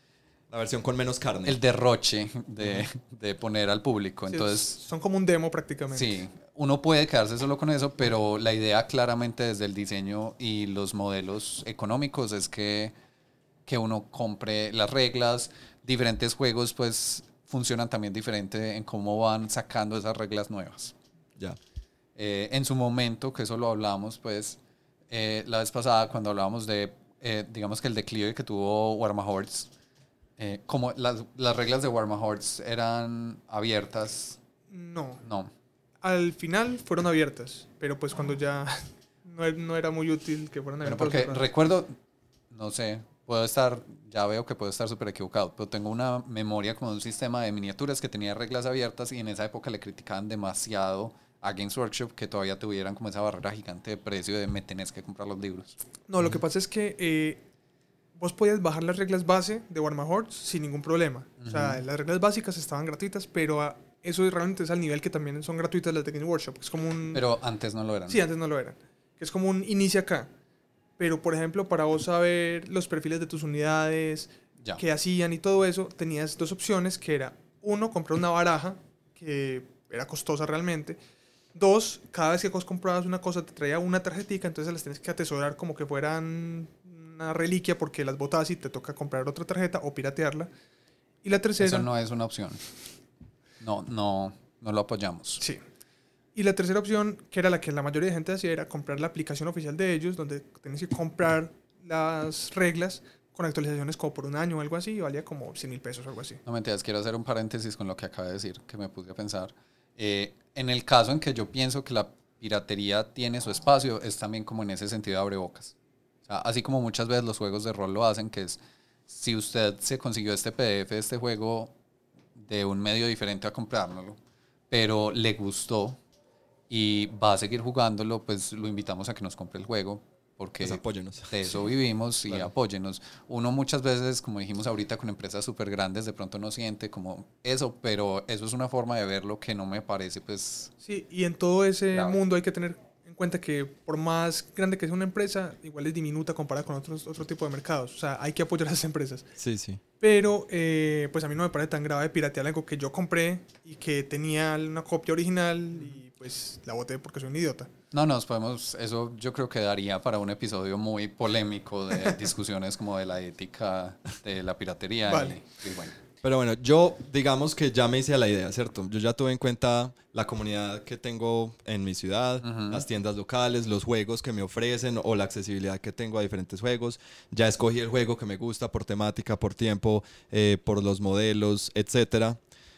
La versión con menos carne. el derroche de, de poner al público. Sí, Entonces, son como un demo prácticamente. sí, uno puede quedarse solo con eso, pero la idea claramente desde el diseño y los modelos económicos es que, que uno compre las reglas. Diferentes juegos pues funcionan también diferente en cómo van sacando esas reglas nuevas. Ya. Eh, en su momento, que eso lo hablamos pues eh, la vez pasada cuando hablábamos de, eh, digamos que el declive que tuvo Warhammer Hordes, eh, como las, las reglas de Warhammer Hordes eran abiertas, No, no. al final fueron abiertas, pero pues cuando ya no, e- no era muy útil que fueran Bueno, abiertas. porque cerradas. recuerdo, no sé, puedo estar, ya veo que puedo estar súper equivocado, pero tengo una memoria como de un sistema de miniaturas que tenía reglas abiertas y en esa época le criticaban demasiado a Games Workshop que todavía tuvieran como esa barrera gigante de precio de me tenés que comprar los libros. No, lo que pasa es que eh, vos podías bajar las reglas base de Warhammer Hordes sin ningún problema. O sea, las reglas básicas estaban gratuitas, pero a- eso realmente es al nivel que también son gratuitas las de Games Workshop. Es como un... Pero antes no lo eran. Sí, antes no lo eran. Que es como un inicia acá. Pero, por ejemplo, para vos saber los perfiles de tus unidades, Ya. qué hacían y todo eso, tenías dos opciones, que era, uno, comprar una baraja, que era costosa realmente. Dos, cada vez que vos comprabas una cosa te traía una tarjetita, entonces las tienes que atesorar como que fueran una reliquia porque las botas y te toca comprar otra tarjeta o piratearla. Y la tercera... Eso no es una opción. No, no, no lo apoyamos. Sí. Y la tercera opción, que era la que la mayoría de gente hacía, era comprar la aplicación oficial de ellos, donde tenías que comprar las reglas con actualizaciones como por un año o algo así, y valía como cien mil pesos o algo así. No mentiras, quiero hacer un paréntesis con lo que acaba de decir, que me puse a pensar. Eh, en el caso en que yo pienso que la piratería tiene su espacio, es también como en ese sentido de abrebocas. O sea, así como muchas veces los juegos de rol lo hacen, que es, si usted se consiguió este P D F de este juego de un medio diferente a comprárnoslo, pero le gustó y va a seguir jugándolo, pues lo invitamos a que nos compre el juego, porque Pues apóyenos. de eso vivimos y Claro. apóyenos. Uno muchas veces, como dijimos ahorita, con empresas súper grandes, de pronto no siente como eso, pero eso es una forma de verlo que no me parece, pues, Sí, y en todo ese Claro. mundo hay que tener en cuenta que por más grande que sea una empresa, igual es diminuta comparada con otros, otro tipo de mercados. O sea, hay que apoyar a esas empresas. Sí, sí. Pero, eh, pues a mí no me parece tan grave piratear algo que yo compré y que tenía una copia original y pues la boté porque soy un idiota. no nos podemos, eso yo creo que daría para un episodio muy polémico de discusiones como de la ética de la piratería. Vale. y, y bueno. Pero bueno, yo digamos que ya me hice a la idea, ¿cierto? Yo ya tuve en cuenta la comunidad que tengo en mi ciudad, Ujú. las tiendas locales, los juegos que me ofrecen o la accesibilidad que tengo a diferentes juegos. Ya escogí el juego que me gusta por temática, por tiempo, eh, por los modelos, etcétera.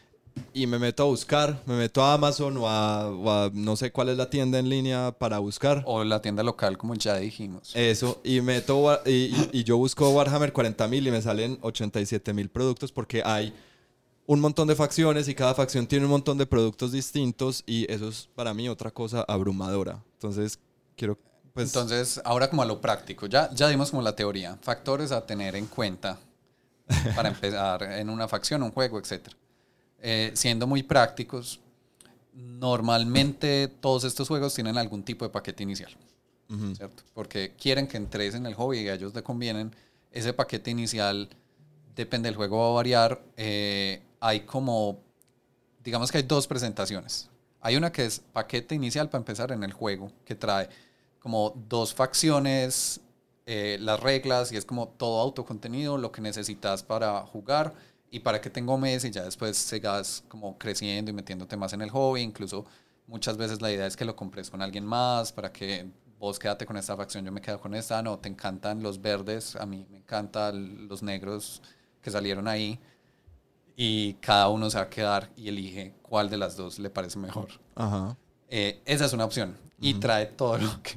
Y me meto a buscar, me meto a Amazon o a, o a no sé cuál es la tienda en línea para buscar. O la tienda local, como ya dijimos. Eso, y meto War- y, y- y yo busco Warhammer cuarenta mil y me salen ochenta y siete mil productos porque hay un montón de facciones y cada facción tiene un montón de productos distintos y eso es para mí otra cosa abrumadora. Entonces, quiero pues Entonces, ahora como a lo práctico, ya, ya dimos como la teoría, factores a tener en cuenta para empezar en una facción, un juego, etcétera. Eh, siendo muy prácticos, normalmente todos estos juegos tienen algún tipo de paquete inicial, ujú, ¿cierto? Porque quieren que entres en el hobby y a ellos les convienen. Ese paquete inicial, depende del juego, va a variar. Eh, hay como, digamos que hay dos presentaciones. Hay una que es paquete inicial para empezar en el juego, que trae como dos facciones, eh, las reglas, y es como todo autocontenido, lo que necesitas para jugar y para que tenga un mes y ya después sigas como creciendo y metiéndote más en el hobby. Incluso muchas veces la idea es que lo compres con alguien más para que vos quédate con esta facción, yo me quedo con esta. No, te encantan los verdes, a mí me encantan los negros que salieron ahí. Y cada uno se va a quedar y elige cuál de las dos le parece mejor. Ajá. Eh, esa es una opción. Y uh-huh. trae todo lo que...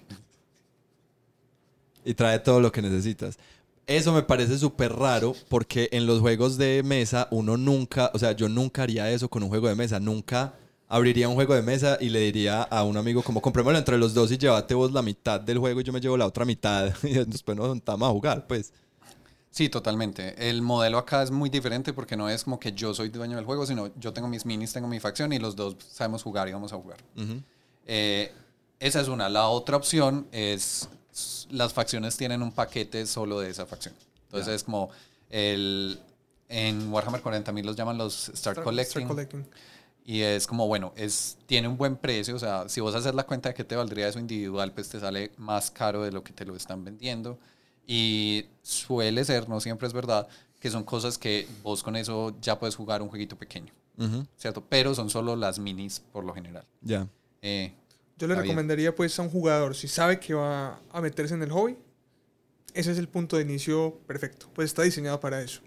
Y trae todo lo que necesitas. Eso me parece súper raro porque en los juegos de mesa uno nunca... O sea, yo nunca haría eso con un juego de mesa. Nunca abriría un juego de mesa y le diría a un amigo como comprémoslo entre los dos y llévate vos la mitad del juego y yo me llevo la otra mitad. Y después nos juntamos a jugar, pues... Sí, totalmente. El modelo acá es muy diferente porque no es como que yo soy dueño del juego, sino yo tengo mis minis, tengo mi facción y los dos sabemos jugar y vamos a jugar. Uh-huh. Eh, esa es una. La otra opción es las facciones tienen un paquete solo de esa facción. Entonces yeah. es como el en Warhammer cuarenta mil los llaman los Start, Start, Collecting. Start Collecting. Y es como, bueno, es tiene un buen precio. O sea, si vos haces la cuenta de que te valdría eso individual, pues te sale más caro de lo que te lo están vendiendo. Y suele ser, no siempre es verdad, que son cosas que vos con eso ya puedes jugar un jueguito pequeño, uh-huh. ¿cierto? Pero son solo las minis por lo general. Ya. Yeah. Eh, Yo le recomendaría bien. pues a un jugador, si sabe que va a meterse en el hobby, ese es el punto de inicio perfecto, pues está diseñado para eso.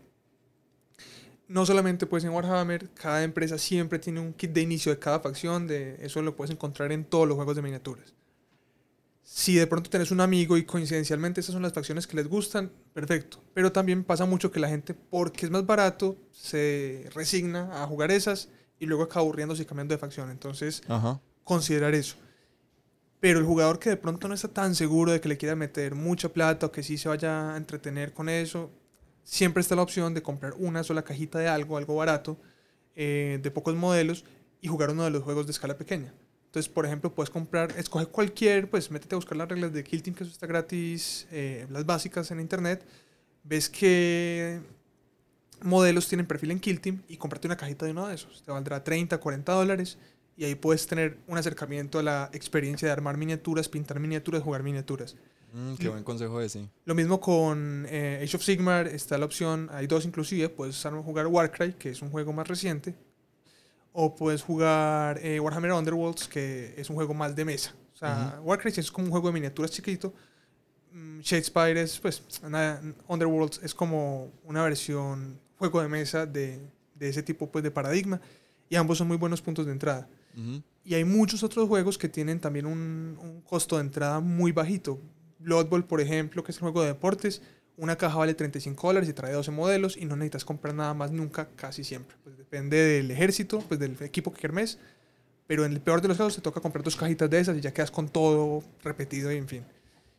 No solamente pues en Warhammer, cada empresa siempre tiene un kit de inicio de cada facción, de eso lo puedes encontrar en todos los juegos de miniaturas. Si de pronto tenés un amigo y coincidencialmente esas son las facciones que les gustan, perfecto. Pero también pasa mucho que la gente, porque es más barato, se resigna a jugar esas y luego acaba aburriéndose y cambiando de facción. Entonces, uh-huh. considerar eso. Pero el jugador que de pronto no está tan seguro de que le quiera meter mucha plata o que sí se vaya a entretener con eso, siempre está la opción de comprar una sola cajita de algo, algo barato, eh, de pocos modelos y jugar uno de los juegos de escala pequeña. Entonces, por ejemplo, puedes comprar, escoge cualquier, pues métete a buscar las reglas de Kill Team, que eso está gratis, eh, las básicas en internet. Ves qué modelos tienen perfil en Kill Team y cómprate una cajita de uno de esos. Te valdrá treinta, cuarenta dólares y ahí puedes tener un acercamiento a la experiencia de armar miniaturas, pintar miniaturas, jugar miniaturas. Mm, qué buen consejo ese. Lo mismo con eh, Age of Sigmar, está la opción, hay dos inclusive, puedes jugar Warcry, que es un juego más reciente. O puedes jugar eh, Warhammer Underworlds, que es un juego más de mesa. O sea, uh-huh. Warcry es como un juego de miniaturas chiquito. Mm, Shadespire es, pues, una, Underworlds es como una versión, juego de mesa de, de ese tipo pues, de paradigma. Y ambos son muy buenos puntos de entrada. Uh-huh. Y hay muchos otros juegos que tienen también un, un costo de entrada muy bajito. Blood Bowl, por ejemplo, que es un juego de deportes. Una caja vale treinta y cinco dólares y trae doce modelos y no necesitas comprar nada más nunca, casi siempre. Pues depende del ejército, pues del equipo que quermes, pero en el peor de los casos te toca comprar dos cajitas de esas y ya quedas con todo repetido y en fin.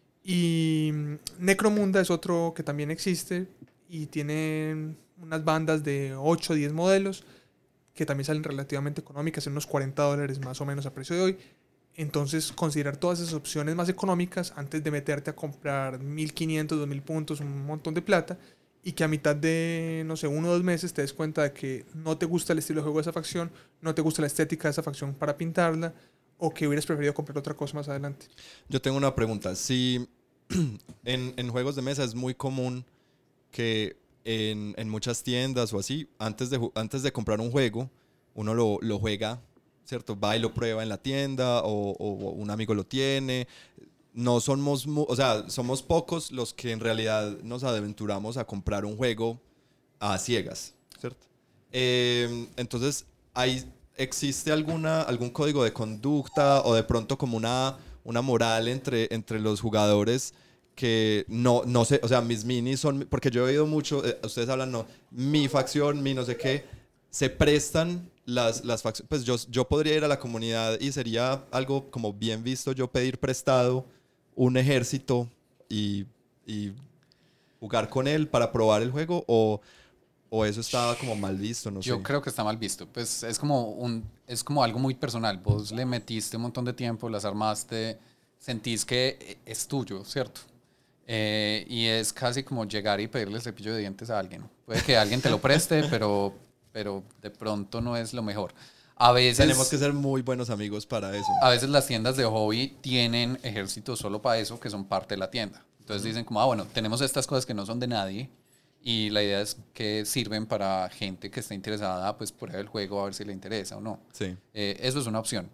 Y Necromunda es otro que también existe y tiene unas bandas de ocho o diez modelos que también salen relativamente económicas, en unos cuarenta dólares más o menos a precio de hoy. Entonces, considerar todas esas opciones más económicas antes de meterte a comprar mil quinientos, dos mil puntos, un montón de plata, y que a mitad de, no sé, uno o dos meses te des cuenta de que no te gusta el estilo de juego de esa facción, no te gusta la estética de esa facción para pintarla, o que hubieras preferido comprar otra cosa más adelante. Yo tengo una pregunta. Si en, en juegos de mesa es muy común que en, en muchas tiendas o así, antes de, antes de comprar un juego, uno lo, lo juega, ¿cierto? Va y lo prueba en la tienda o, o un amigo lo tiene. No somos, o sea, somos pocos los que en realidad nos aventuramos a comprar un juego a ciegas, ¿cierto? Eh, entonces, ¿hay, ¿existe alguna, algún código de conducta o de pronto como una, una moral entre, entre los jugadores que no, no sé, o sea, mis minis son, porque yo he oído mucho, eh, ustedes hablan, no, mi facción, mi no sé qué, se prestan las, las facciones, pues yo, yo podría ir a la comunidad y sería algo como bien visto yo pedir prestado un ejército y, y jugar con él para probar el juego, o, o eso estaba como mal visto, no sé. Yo creo que está mal visto, pues es como, un, es como algo muy personal, vos le metiste un montón de tiempo, las armaste, sentís que es tuyo, ¿cierto? Eh, y es casi como llegar y pedirle el cepillo de dientes a alguien. Puede que alguien te lo preste, pero, pero de pronto no es lo mejor. A veces, tenemos que ser muy buenos amigos para eso. A veces las tiendas de hobby tienen ejércitos solo para eso, que son parte de la tienda. Entonces dicen como, ah, bueno, tenemos estas cosas que no son de nadie y la idea es que sirven para gente que esté interesada, pues por el juego, a ver si le interesa o no. Sí. Eh, eso es una opción.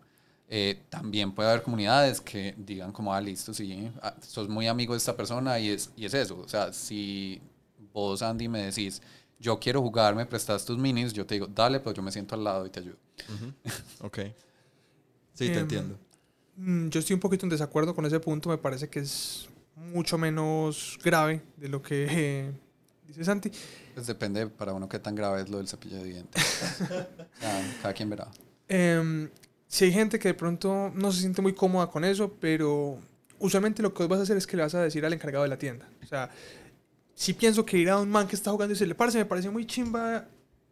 Eh, también puede haber comunidades que digan como, ah, listo, sí, ah, sos muy amigo de esta persona y es, y es eso. O sea, si vos, Andy, me decís, yo quiero jugar, me prestas tus minis, yo te digo, dale, pues yo me siento al lado y te ayudo. Uh-huh. Ok. Sí, te Em, entiendo. Mm, Yo estoy un poquito en desacuerdo con ese punto. Me parece que es mucho menos grave de lo que eh, dice Santi. Pues depende para uno qué tan grave es lo del cepillo de dientes. cada, cada quien verá. Eh, si hay gente que de pronto no se siente muy cómoda con eso, pero usualmente lo que vos vas a hacer es que le vas a decir al encargado de la tienda. O sea, si pienso que ir a un man que está jugando y se le parece, me parece muy chimba.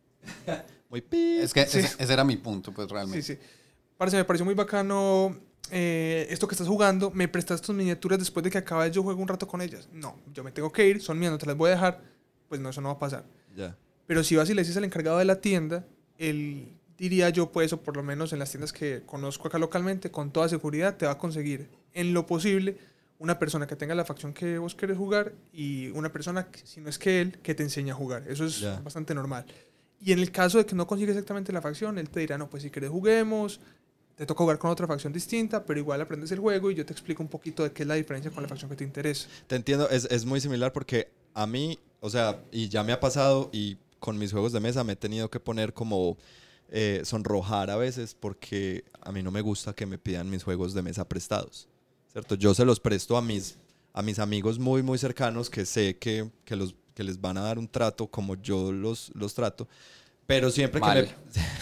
Muy pi. Es que Sí. ese, ese era mi punto, pues realmente. Sí, sí. Parce, me pareció muy bacano eh, esto que estás jugando. Me prestas tus miniaturas después de que acabes, yo juego un rato con ellas. No, yo me tengo que ir, son mías, no te las voy a dejar. Pues no, eso no va a pasar. Ya. Pero si vas y le dices al encargado de la tienda, él diría yo, pues, o por lo menos en las tiendas que conozco acá localmente, con toda seguridad te va a conseguir en lo posible una persona que tenga la facción que vos querés jugar y una persona, que, si no es que él, que te enseñe a jugar. Eso es Ya. bastante normal. Y en el caso de que no consiga exactamente la facción, él te dirá, no, pues si querés juguemos, te toca jugar con otra facción distinta, pero igual aprendes el juego y yo te explico un poquito de qué es la diferencia con la facción que te interesa. Te entiendo, es, es muy similar porque a mí, o sea, y ya me ha pasado y con mis juegos de mesa me he tenido que poner como eh, sonrojar a veces porque a mí no me gusta que me pidan mis juegos de mesa prestados, ¿cierto? Yo se los presto a mis, a mis amigos muy, muy cercanos que sé que, que, los, que les van a dar un trato como yo los, los trato. Pero siempre que, Mal.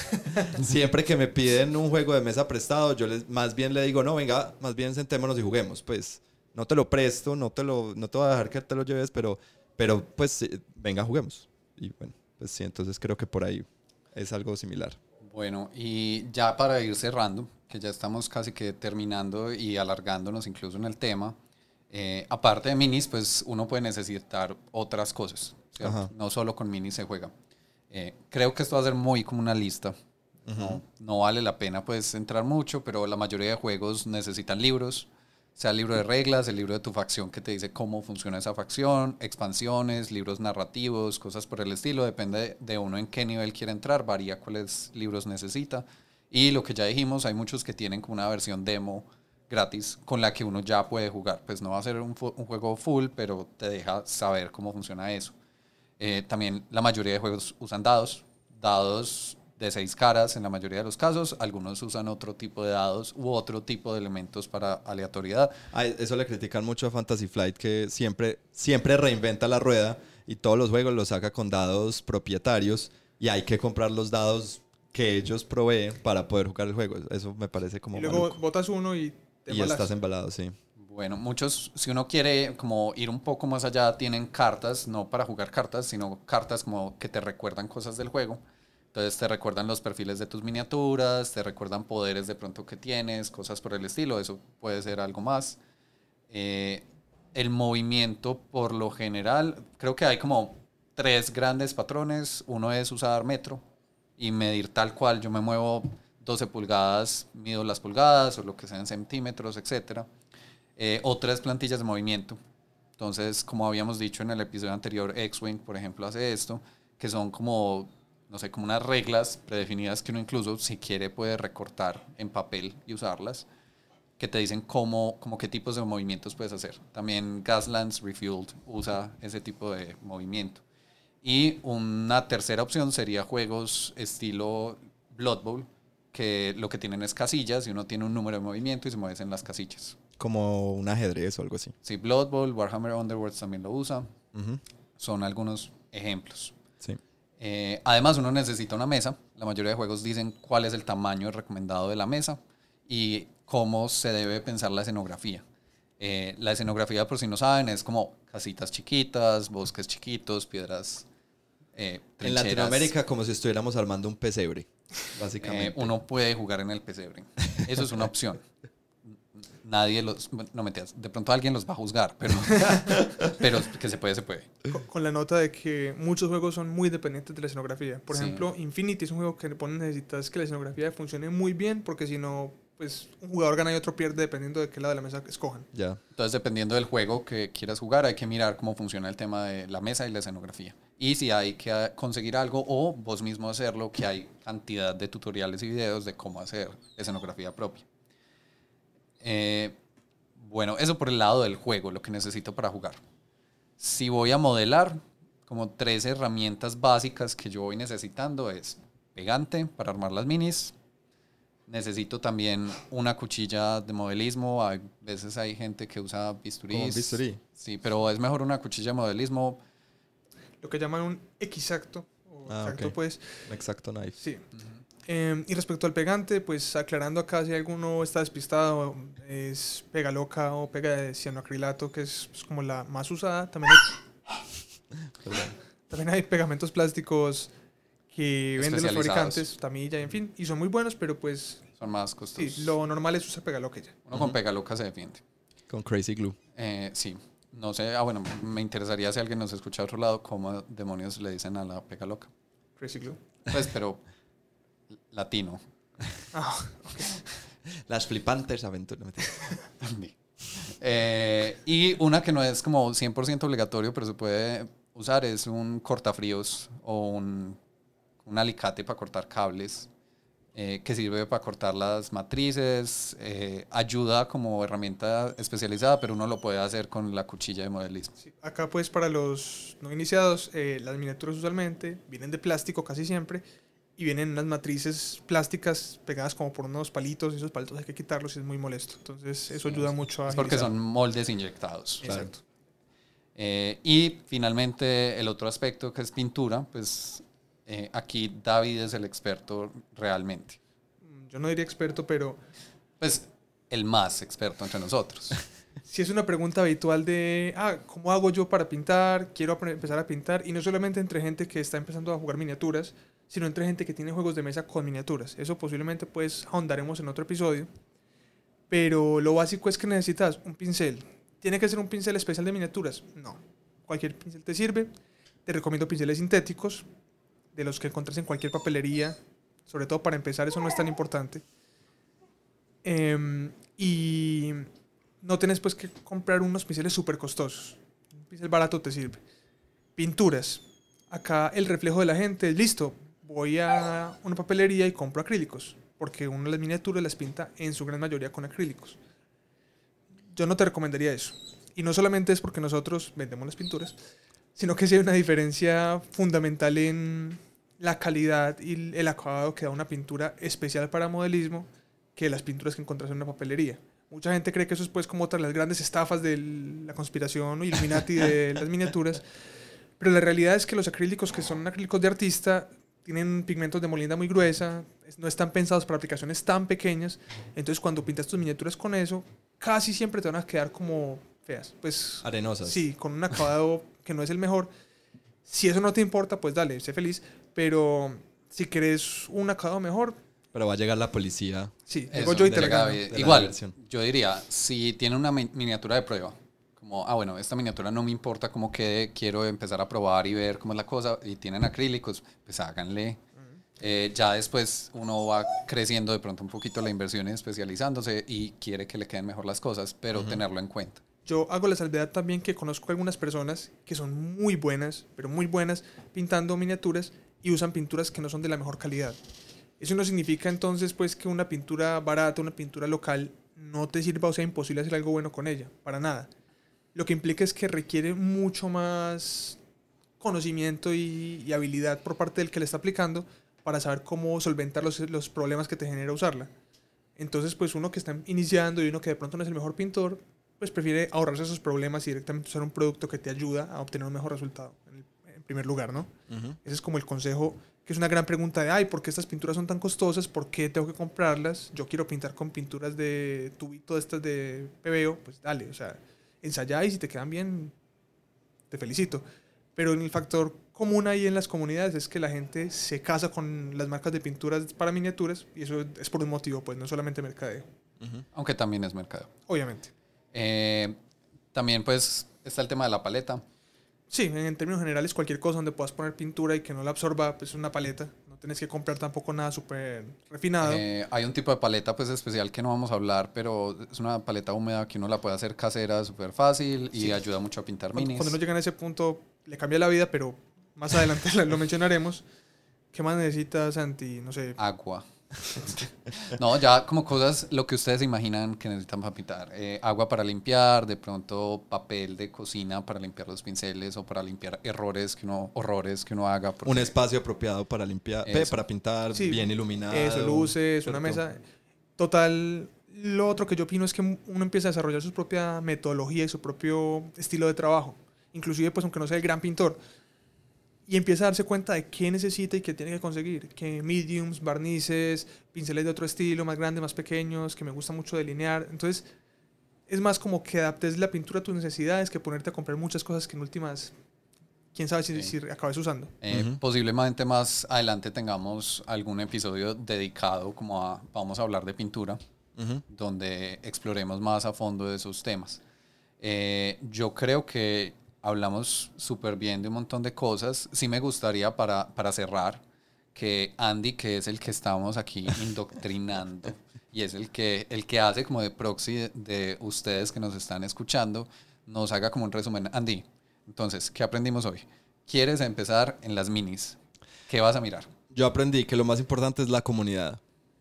me, siempre que me piden un juego de mesa prestado, yo les, más bien le digo, no, venga, más bien sentémonos y juguemos. Pues no te lo presto, no te, lo, no te voy a dejar que te lo lleves, pero, pero pues eh, venga, juguemos. Y bueno, pues sí, entonces creo que por ahí es algo similar. Bueno, y ya para ir cerrando, que ya estamos casi que terminando y alargándonos incluso en el tema, eh, aparte de minis, pues uno puede necesitar otras cosas, ¿cierto? Ajá. No solo con minis se juega. Eh, creo que esto va a ser muy como una lista. Ujú. No, no vale la pena pues entrar mucho, pero la mayoría de juegos necesitan libros, sea el libro de reglas, el libro de tu facción que te dice cómo funciona esa facción, expansiones, libros narrativos, cosas por el estilo. Depende de, de uno en qué nivel quiere entrar, varía cuáles libros necesita. Y lo que ya dijimos, hay muchos que tienen como una versión demo gratis con la que uno ya puede jugar. Pues no va a ser un, fu- un juego full, pero te deja saber cómo funciona eso. Eh, también la mayoría de juegos usan dados, dados de seis caras en la mayoría de los casos. Algunos usan otro tipo de dados u otro tipo de elementos para aleatoriedad. Ah, eso le critican mucho a Fantasy Flight, que siempre, siempre reinventa la rueda y todos los juegos los saca con dados propietarios y hay que comprar los dados que ellos proveen para poder jugar el juego. Eso me parece como Y luego maluco. botas uno y te Y embalas. estás embalado, sí. Bueno, muchos, si uno quiere como ir un poco más allá, tienen cartas, no para jugar cartas, sino cartas como que te recuerdan cosas del juego. Entonces te recuerdan los perfiles de tus miniaturas, te recuerdan poderes de pronto que tienes, cosas por el estilo, eso puede ser algo más. Eh, el movimiento, por lo general, creo que hay como tres grandes patrones. Uno es usar metro y medir tal cual. Yo me muevo doce pulgadas, mido las pulgadas o lo que sea en centímetros, etcétera. Eh, otras plantillas de movimiento. Entonces, como habíamos dicho en el episodio anterior, X-Wing, por ejemplo, hace esto, que son como, no sé, como unas reglas predefinidas que uno incluso, si quiere, puede recortar en papel y usarlas, que te dicen cómo, como qué tipos de movimientos puedes hacer. También Gaslands Refueled usa ese tipo de movimiento. Y una tercera opción sería juegos estilo Blood Bowl, que lo que tienen es casillas y uno tiene un número de movimiento y se mueve en las casillas. Como un ajedrez o algo así. Sí, Blood Bowl, Warhammer Underworlds también lo usa. Ujú. Son algunos ejemplos. Sí. Eh, además, uno necesita una mesa. La mayoría de juegos dicen cuál es el tamaño recomendado de la mesa y cómo se debe pensar la escenografía. Eh, la escenografía, por si no saben, es como casitas chiquitas, bosques chiquitos, piedras, eh, En trincheras. Latinoamérica, como si estuviéramos armando un pesebre, básicamente. Eh, uno puede jugar en el pesebre. Eso es una opción. Nadie los... No mentiras. De pronto alguien los va a juzgar, pero, pero que se puede, se puede. Con, con la nota de que muchos juegos son muy dependientes de la escenografía. Por Sí. ejemplo, Infinity es un juego que le ponen necesitas que la escenografía funcione muy bien, porque si no, pues un jugador gana y otro pierde dependiendo de qué lado de la mesa escojan. Ya. Entonces, dependiendo del juego que quieras jugar, hay que mirar cómo funciona el tema de la mesa y la escenografía. Y si hay que conseguir algo o vos mismo hacerlo, que hay cantidad de tutoriales y videos de cómo hacer escenografía propia. Eh, bueno, eso por el lado del juego, lo que necesito para jugar. Si voy a modelar, como tres herramientas básicas que yo voy necesitando es pegante para armar las minis. Necesito también una cuchilla de modelismo. A veces hay gente que usa bisturís. Como un bisturí. Sí, pero es mejor una cuchilla de modelismo. Lo que llaman un exacto. O Ah, exacto, ok. pues. Un exacto knife. Sí. Eh, y respecto al pegante, pues aclarando acá si alguno está despistado, es pega loca o pega de cianoacrilato, que es pues, como la más usada. También hay, Perdón. también hay pegamentos plásticos que venden los Especializados. fabricantes, Tamilla, en fin, y son muy buenos, pero pues Son más costosos. sí, lo normal es usar pega loca ya. Uno con pega loca se defiende. Con Crazy Glue. Eh, sí. No sé, ah, bueno, me interesaría si alguien nos escucha a otro lado, cómo demonios le dicen a la pega loca. Crazy Glue. Pues, pero latino. Ah, Las flipantes aventuras. Eh, y una que no es como cien por ciento obligatorio, pero se puede usar, es un cortafríos o un, un alicate para cortar cables, eh, que sirve para cortar las matrices, eh, ayuda como herramienta especializada, pero uno lo puede hacer con la cuchilla de modelismo. sí. Acá pues para los no iniciados, eh, las miniaturas usualmente vienen de plástico casi siempre y vienen unas matrices plásticas pegadas como por unos palitos, y esos palitos hay que quitarlos y es muy molesto. Entonces eso Sí, ayuda es- mucho a Es porque agilizar. son moldes inyectados. Exacto. Eh, y finalmente el otro aspecto que es pintura, pues eh, aquí David es el experto realmente. Yo no diría experto, pero Pues el más experto entre nosotros. si es una pregunta habitual de, ah, ¿cómo hago yo para pintar? Quiero apre- empezar a pintar. Y no solamente entre gente que está empezando a jugar miniaturas, sino entre gente que tiene juegos de mesa con miniaturas. Eso posiblemente pues ahondaremos en otro episodio. Pero lo básico es que necesitas un pincel. ¿Tiene que ser un pincel especial de miniaturas? No. Cualquier pincel te sirve. Te recomiendo pinceles sintéticos, de los que encuentras en cualquier papelería. Sobre todo para empezar, eso no es tan importante. Em, y no tienes pues que comprar unos pinceles súper costosos. Un pincel barato te sirve. Pinturas. Acá el reflejo de la gente es listo. Voy a una papelería y compro acrílicos. Porque uno las miniaturas las pinta en su gran mayoría con acrílicos. Yo no te recomendaría eso. Y no solamente es porque nosotros vendemos las pinturas, sino que sí hay una diferencia fundamental en la calidad y el acabado que da una pintura especial para modelismo que las pinturas que encuentras en una papelería. Mucha gente cree que eso es pues como otras las grandes estafas de la conspiración o Illuminati de las miniaturas, pero la realidad es que los acrílicos, que son acrílicos de artista, tienen pigmentos de molinda muy gruesa, no están pensados para aplicaciones tan pequeñas, entonces cuando pintas tus miniaturas con eso, casi siempre te van a quedar como feas. Pues Arenosas. sí, con un acabado que no es el mejor. Si eso no te importa, pues dale, sé feliz, pero si querés un acabado mejor, Pero va a llegar la policía. sí, Eso, digo yo y te de la regalo. Gaby. de la Igual, diversión. yo diría, si tiene una mi- miniatura de prueba, como, ah, bueno, esta miniatura no me importa cómo quede, quiero empezar a probar y ver cómo es la cosa, y tienen acrílicos, pues háganle. Eh, ya después uno va creciendo de pronto un poquito la inversión y especializándose y quiere que le queden mejor las cosas, pero tenerlo en cuenta. Yo hago la salvedad también que conozco algunas personas que son muy buenas, pero muy buenas, pintando miniaturas y usan pinturas que no son de la mejor calidad. Eso no significa entonces pues que una pintura barata, una pintura local, no te sirva o sea imposible hacer algo bueno con ella, para nada. Lo que implica es que requiere mucho más conocimiento y, y habilidad por parte del que le está aplicando para saber cómo solventar los, los problemas que te genera usarla. Entonces, pues uno que está iniciando y uno que de pronto no es el mejor pintor, pues prefiere ahorrarse esos problemas y directamente usar un producto que te ayuda a obtener un mejor resultado, en, el, en primer lugar, ¿no? Ujú. Ese es como el consejo, que es una gran pregunta de, ay, ¿por qué estas pinturas son tan costosas? ¿Por qué tengo que comprarlas? Yo quiero pintar con pinturas de tubito, estas de P V O, pues dale, o sea, ensayá y si te quedan bien, te felicito. Pero el factor común ahí en las comunidades es que la gente se casa con las marcas de pinturas para miniaturas y eso es por un motivo, pues no solamente mercadeo, Ujú. Aunque también es mercado. obviamente. Eh, también pues está el tema de la paleta. Sí, en términos generales cualquier cosa donde puedas poner pintura y que no la absorba, pues es una paleta. No tienes que comprar tampoco nada súper refinado. Eh, hay un tipo de paleta pues especial que no vamos a hablar, pero es una paleta húmeda que uno la puede hacer casera súper fácil y Sí. ayuda mucho a pintar Cuando, minis. cuando uno llega a ese punto, le cambia la vida, pero más adelante lo mencionaremos. ¿Qué más necesitas, Santi? No sé. Agua. No, ya como cosas, lo que ustedes imaginan que necesitan para pintar. Eh, agua para limpiar, de pronto papel de cocina para limpiar los pinceles o para limpiar errores que uno, horrores que uno haga. Un espacio apropiado para limpiar, pe, para pintar, sí, bien iluminado. Eso, luces, ¿cierto? una mesa. Total, lo otro que yo opino es que uno empieza a desarrollar su propia metodología y su propio estilo de trabajo. Inclusive, pues aunque no sea el gran pintor. Y empieza a darse cuenta de qué necesita y qué tiene que conseguir. Que mediums, barnices, pinceles de otro estilo, más grandes, más pequeños, que me gusta mucho delinear. Entonces, es más como que adaptes la pintura a tus necesidades que ponerte a comprar muchas cosas que en últimas, quién sabe si, sí. si acabes usando. Eh, uh-huh. Posiblemente más adelante tengamos algún episodio dedicado como a, vamos a hablar de pintura, uh-huh. donde exploremos más a fondo de esos temas. Eh, yo creo que hablamos súper bien de un montón de cosas. Sí me gustaría para, para cerrar que Andy, que es el que estamos aquí indoctrinando y es el que, el que hace como de proxy de, de ustedes que nos están escuchando, nos haga como un resumen. Andy, entonces, ¿qué aprendimos hoy? ¿Quieres empezar en las minis? ¿Qué vas a mirar? Yo aprendí que lo más importante es la comunidad.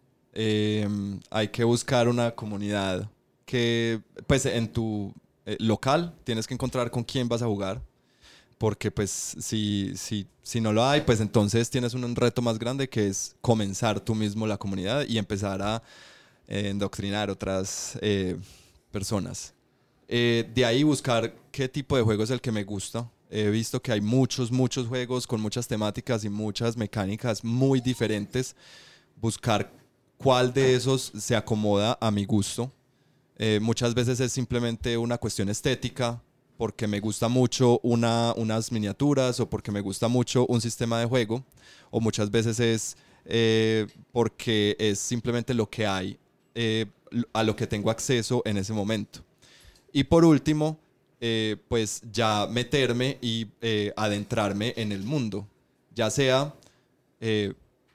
Eh, hay que buscar una comunidad que, pues, en tu eh, local tienes que encontrar con quién vas a jugar. Porque, pues, si, si, si no lo hay, pues entonces tienes un reto más grande que es comenzar tú mismo la comunidad y empezar a eh, endoctrinar otras eh, personas. Eh, de ahí buscar qué tipo de juego es el que me gusta. He visto que hay muchos, muchos juegos con muchas temáticas y muchas mecánicas muy diferentes. Buscar cuál de esos se acomoda a mi gusto. Eh, muchas veces es simplemente una cuestión estética, porque me gusta mucho una, unas miniaturas o porque me gusta mucho un sistema de juego, o muchas veces es eh, porque es simplemente lo que hay, eh, a lo que tengo acceso en ese momento. Y por último, eh, pues ya meterme y eh, adentrarme en el mundo, ya sea eh,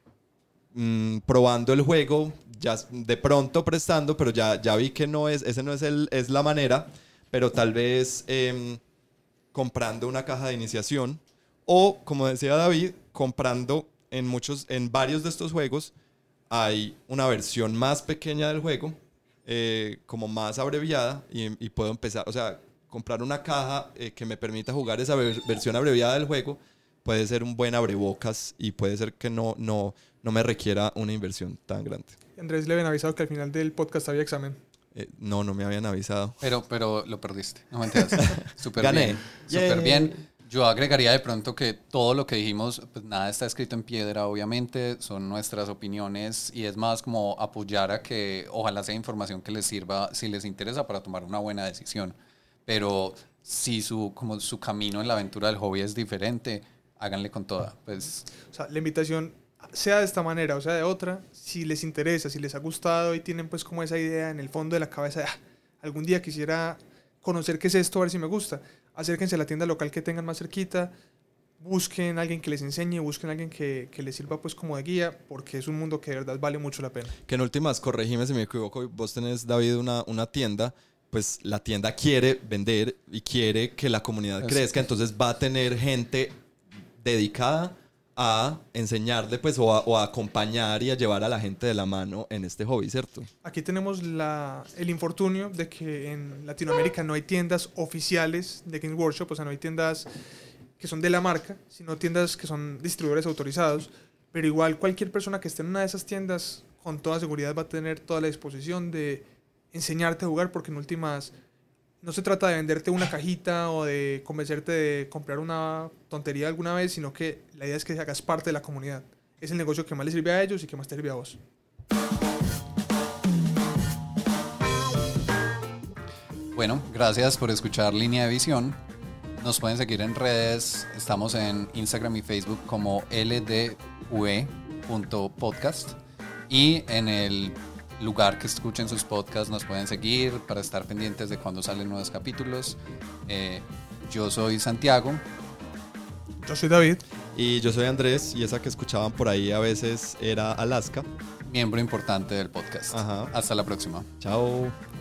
mmm, probando el juego, ya de pronto prestando, pero ya, ya vi que no es, ese no es, el, es la manera, pero tal vez eh, comprando una caja de iniciación o, como decía David, comprando en, muchos, en varios de estos juegos hay una versión más pequeña del juego, eh, como más abreviada y, y puedo empezar, o sea, comprar una caja eh, que me permita jugar esa ver- versión abreviada del juego puede ser un buen abrebocas y puede ser que no, no, no me requiera una inversión tan grande. Andrés, le habían avisado que al final del podcast había examen. Eh, no, no me habían avisado. Pero, pero lo perdiste. No me entiendes. Súper Gané. bien. Súper bien. Yo agregaría de pronto que todo lo que dijimos, pues nada está escrito en piedra, obviamente. Son nuestras opiniones y es más como apoyar a que ojalá sea información que les sirva si les interesa para tomar una buena decisión. Pero si su, como su camino en la aventura del hobby es diferente, háganle con toda. Pues, o sea, la invitación, sea de esta manera o sea de otra, si les interesa, si les ha gustado y tienen pues como esa idea en el fondo de la cabeza de ah, algún día quisiera conocer qué es esto, a ver si me gusta, acérquense a la tienda local que tengan más cerquita, busquen a alguien que les enseñe, busquen a alguien que, que les sirva pues como de guía, porque es un mundo que de verdad vale mucho la pena. Que en últimas, corregime si me equivoco, vos tenés, David, una, una tienda, pues la tienda quiere vender y quiere que la comunidad Así crezca, es. Entonces va a tener gente dedicada a enseñarle pues o a, o a acompañar y a llevar a la gente de la mano en este hobby, ¿cierto? Aquí tenemos la, el infortunio de que en Latinoamérica no hay tiendas oficiales de Games Workshop, o sea, no hay tiendas que son de la marca, sino tiendas que son distribuidores autorizados, pero igual cualquier persona que esté en una de esas tiendas con toda seguridad va a tener toda la disposición de enseñarte a jugar, porque en últimas no se trata de venderte una cajita o de convencerte de comprar una tontería alguna vez, sino que la idea es que hagas parte de la comunidad. Es el negocio que más les sirve a ellos y que más te sirve a vos. Bueno, gracias por escuchar Línea de Visión. Nos pueden seguir en redes. Estamos en Instagram y Facebook como l d u e punto podcast y en el lugar que escuchen sus podcasts nos pueden seguir para estar pendientes de cuando salen nuevos capítulos. Eh, yo soy Santiago. Yo soy David. Y yo soy Andrés, y esa que escuchaban por ahí a veces era Alaska. Miembro importante del podcast. Ajá. Hasta la próxima. Chao.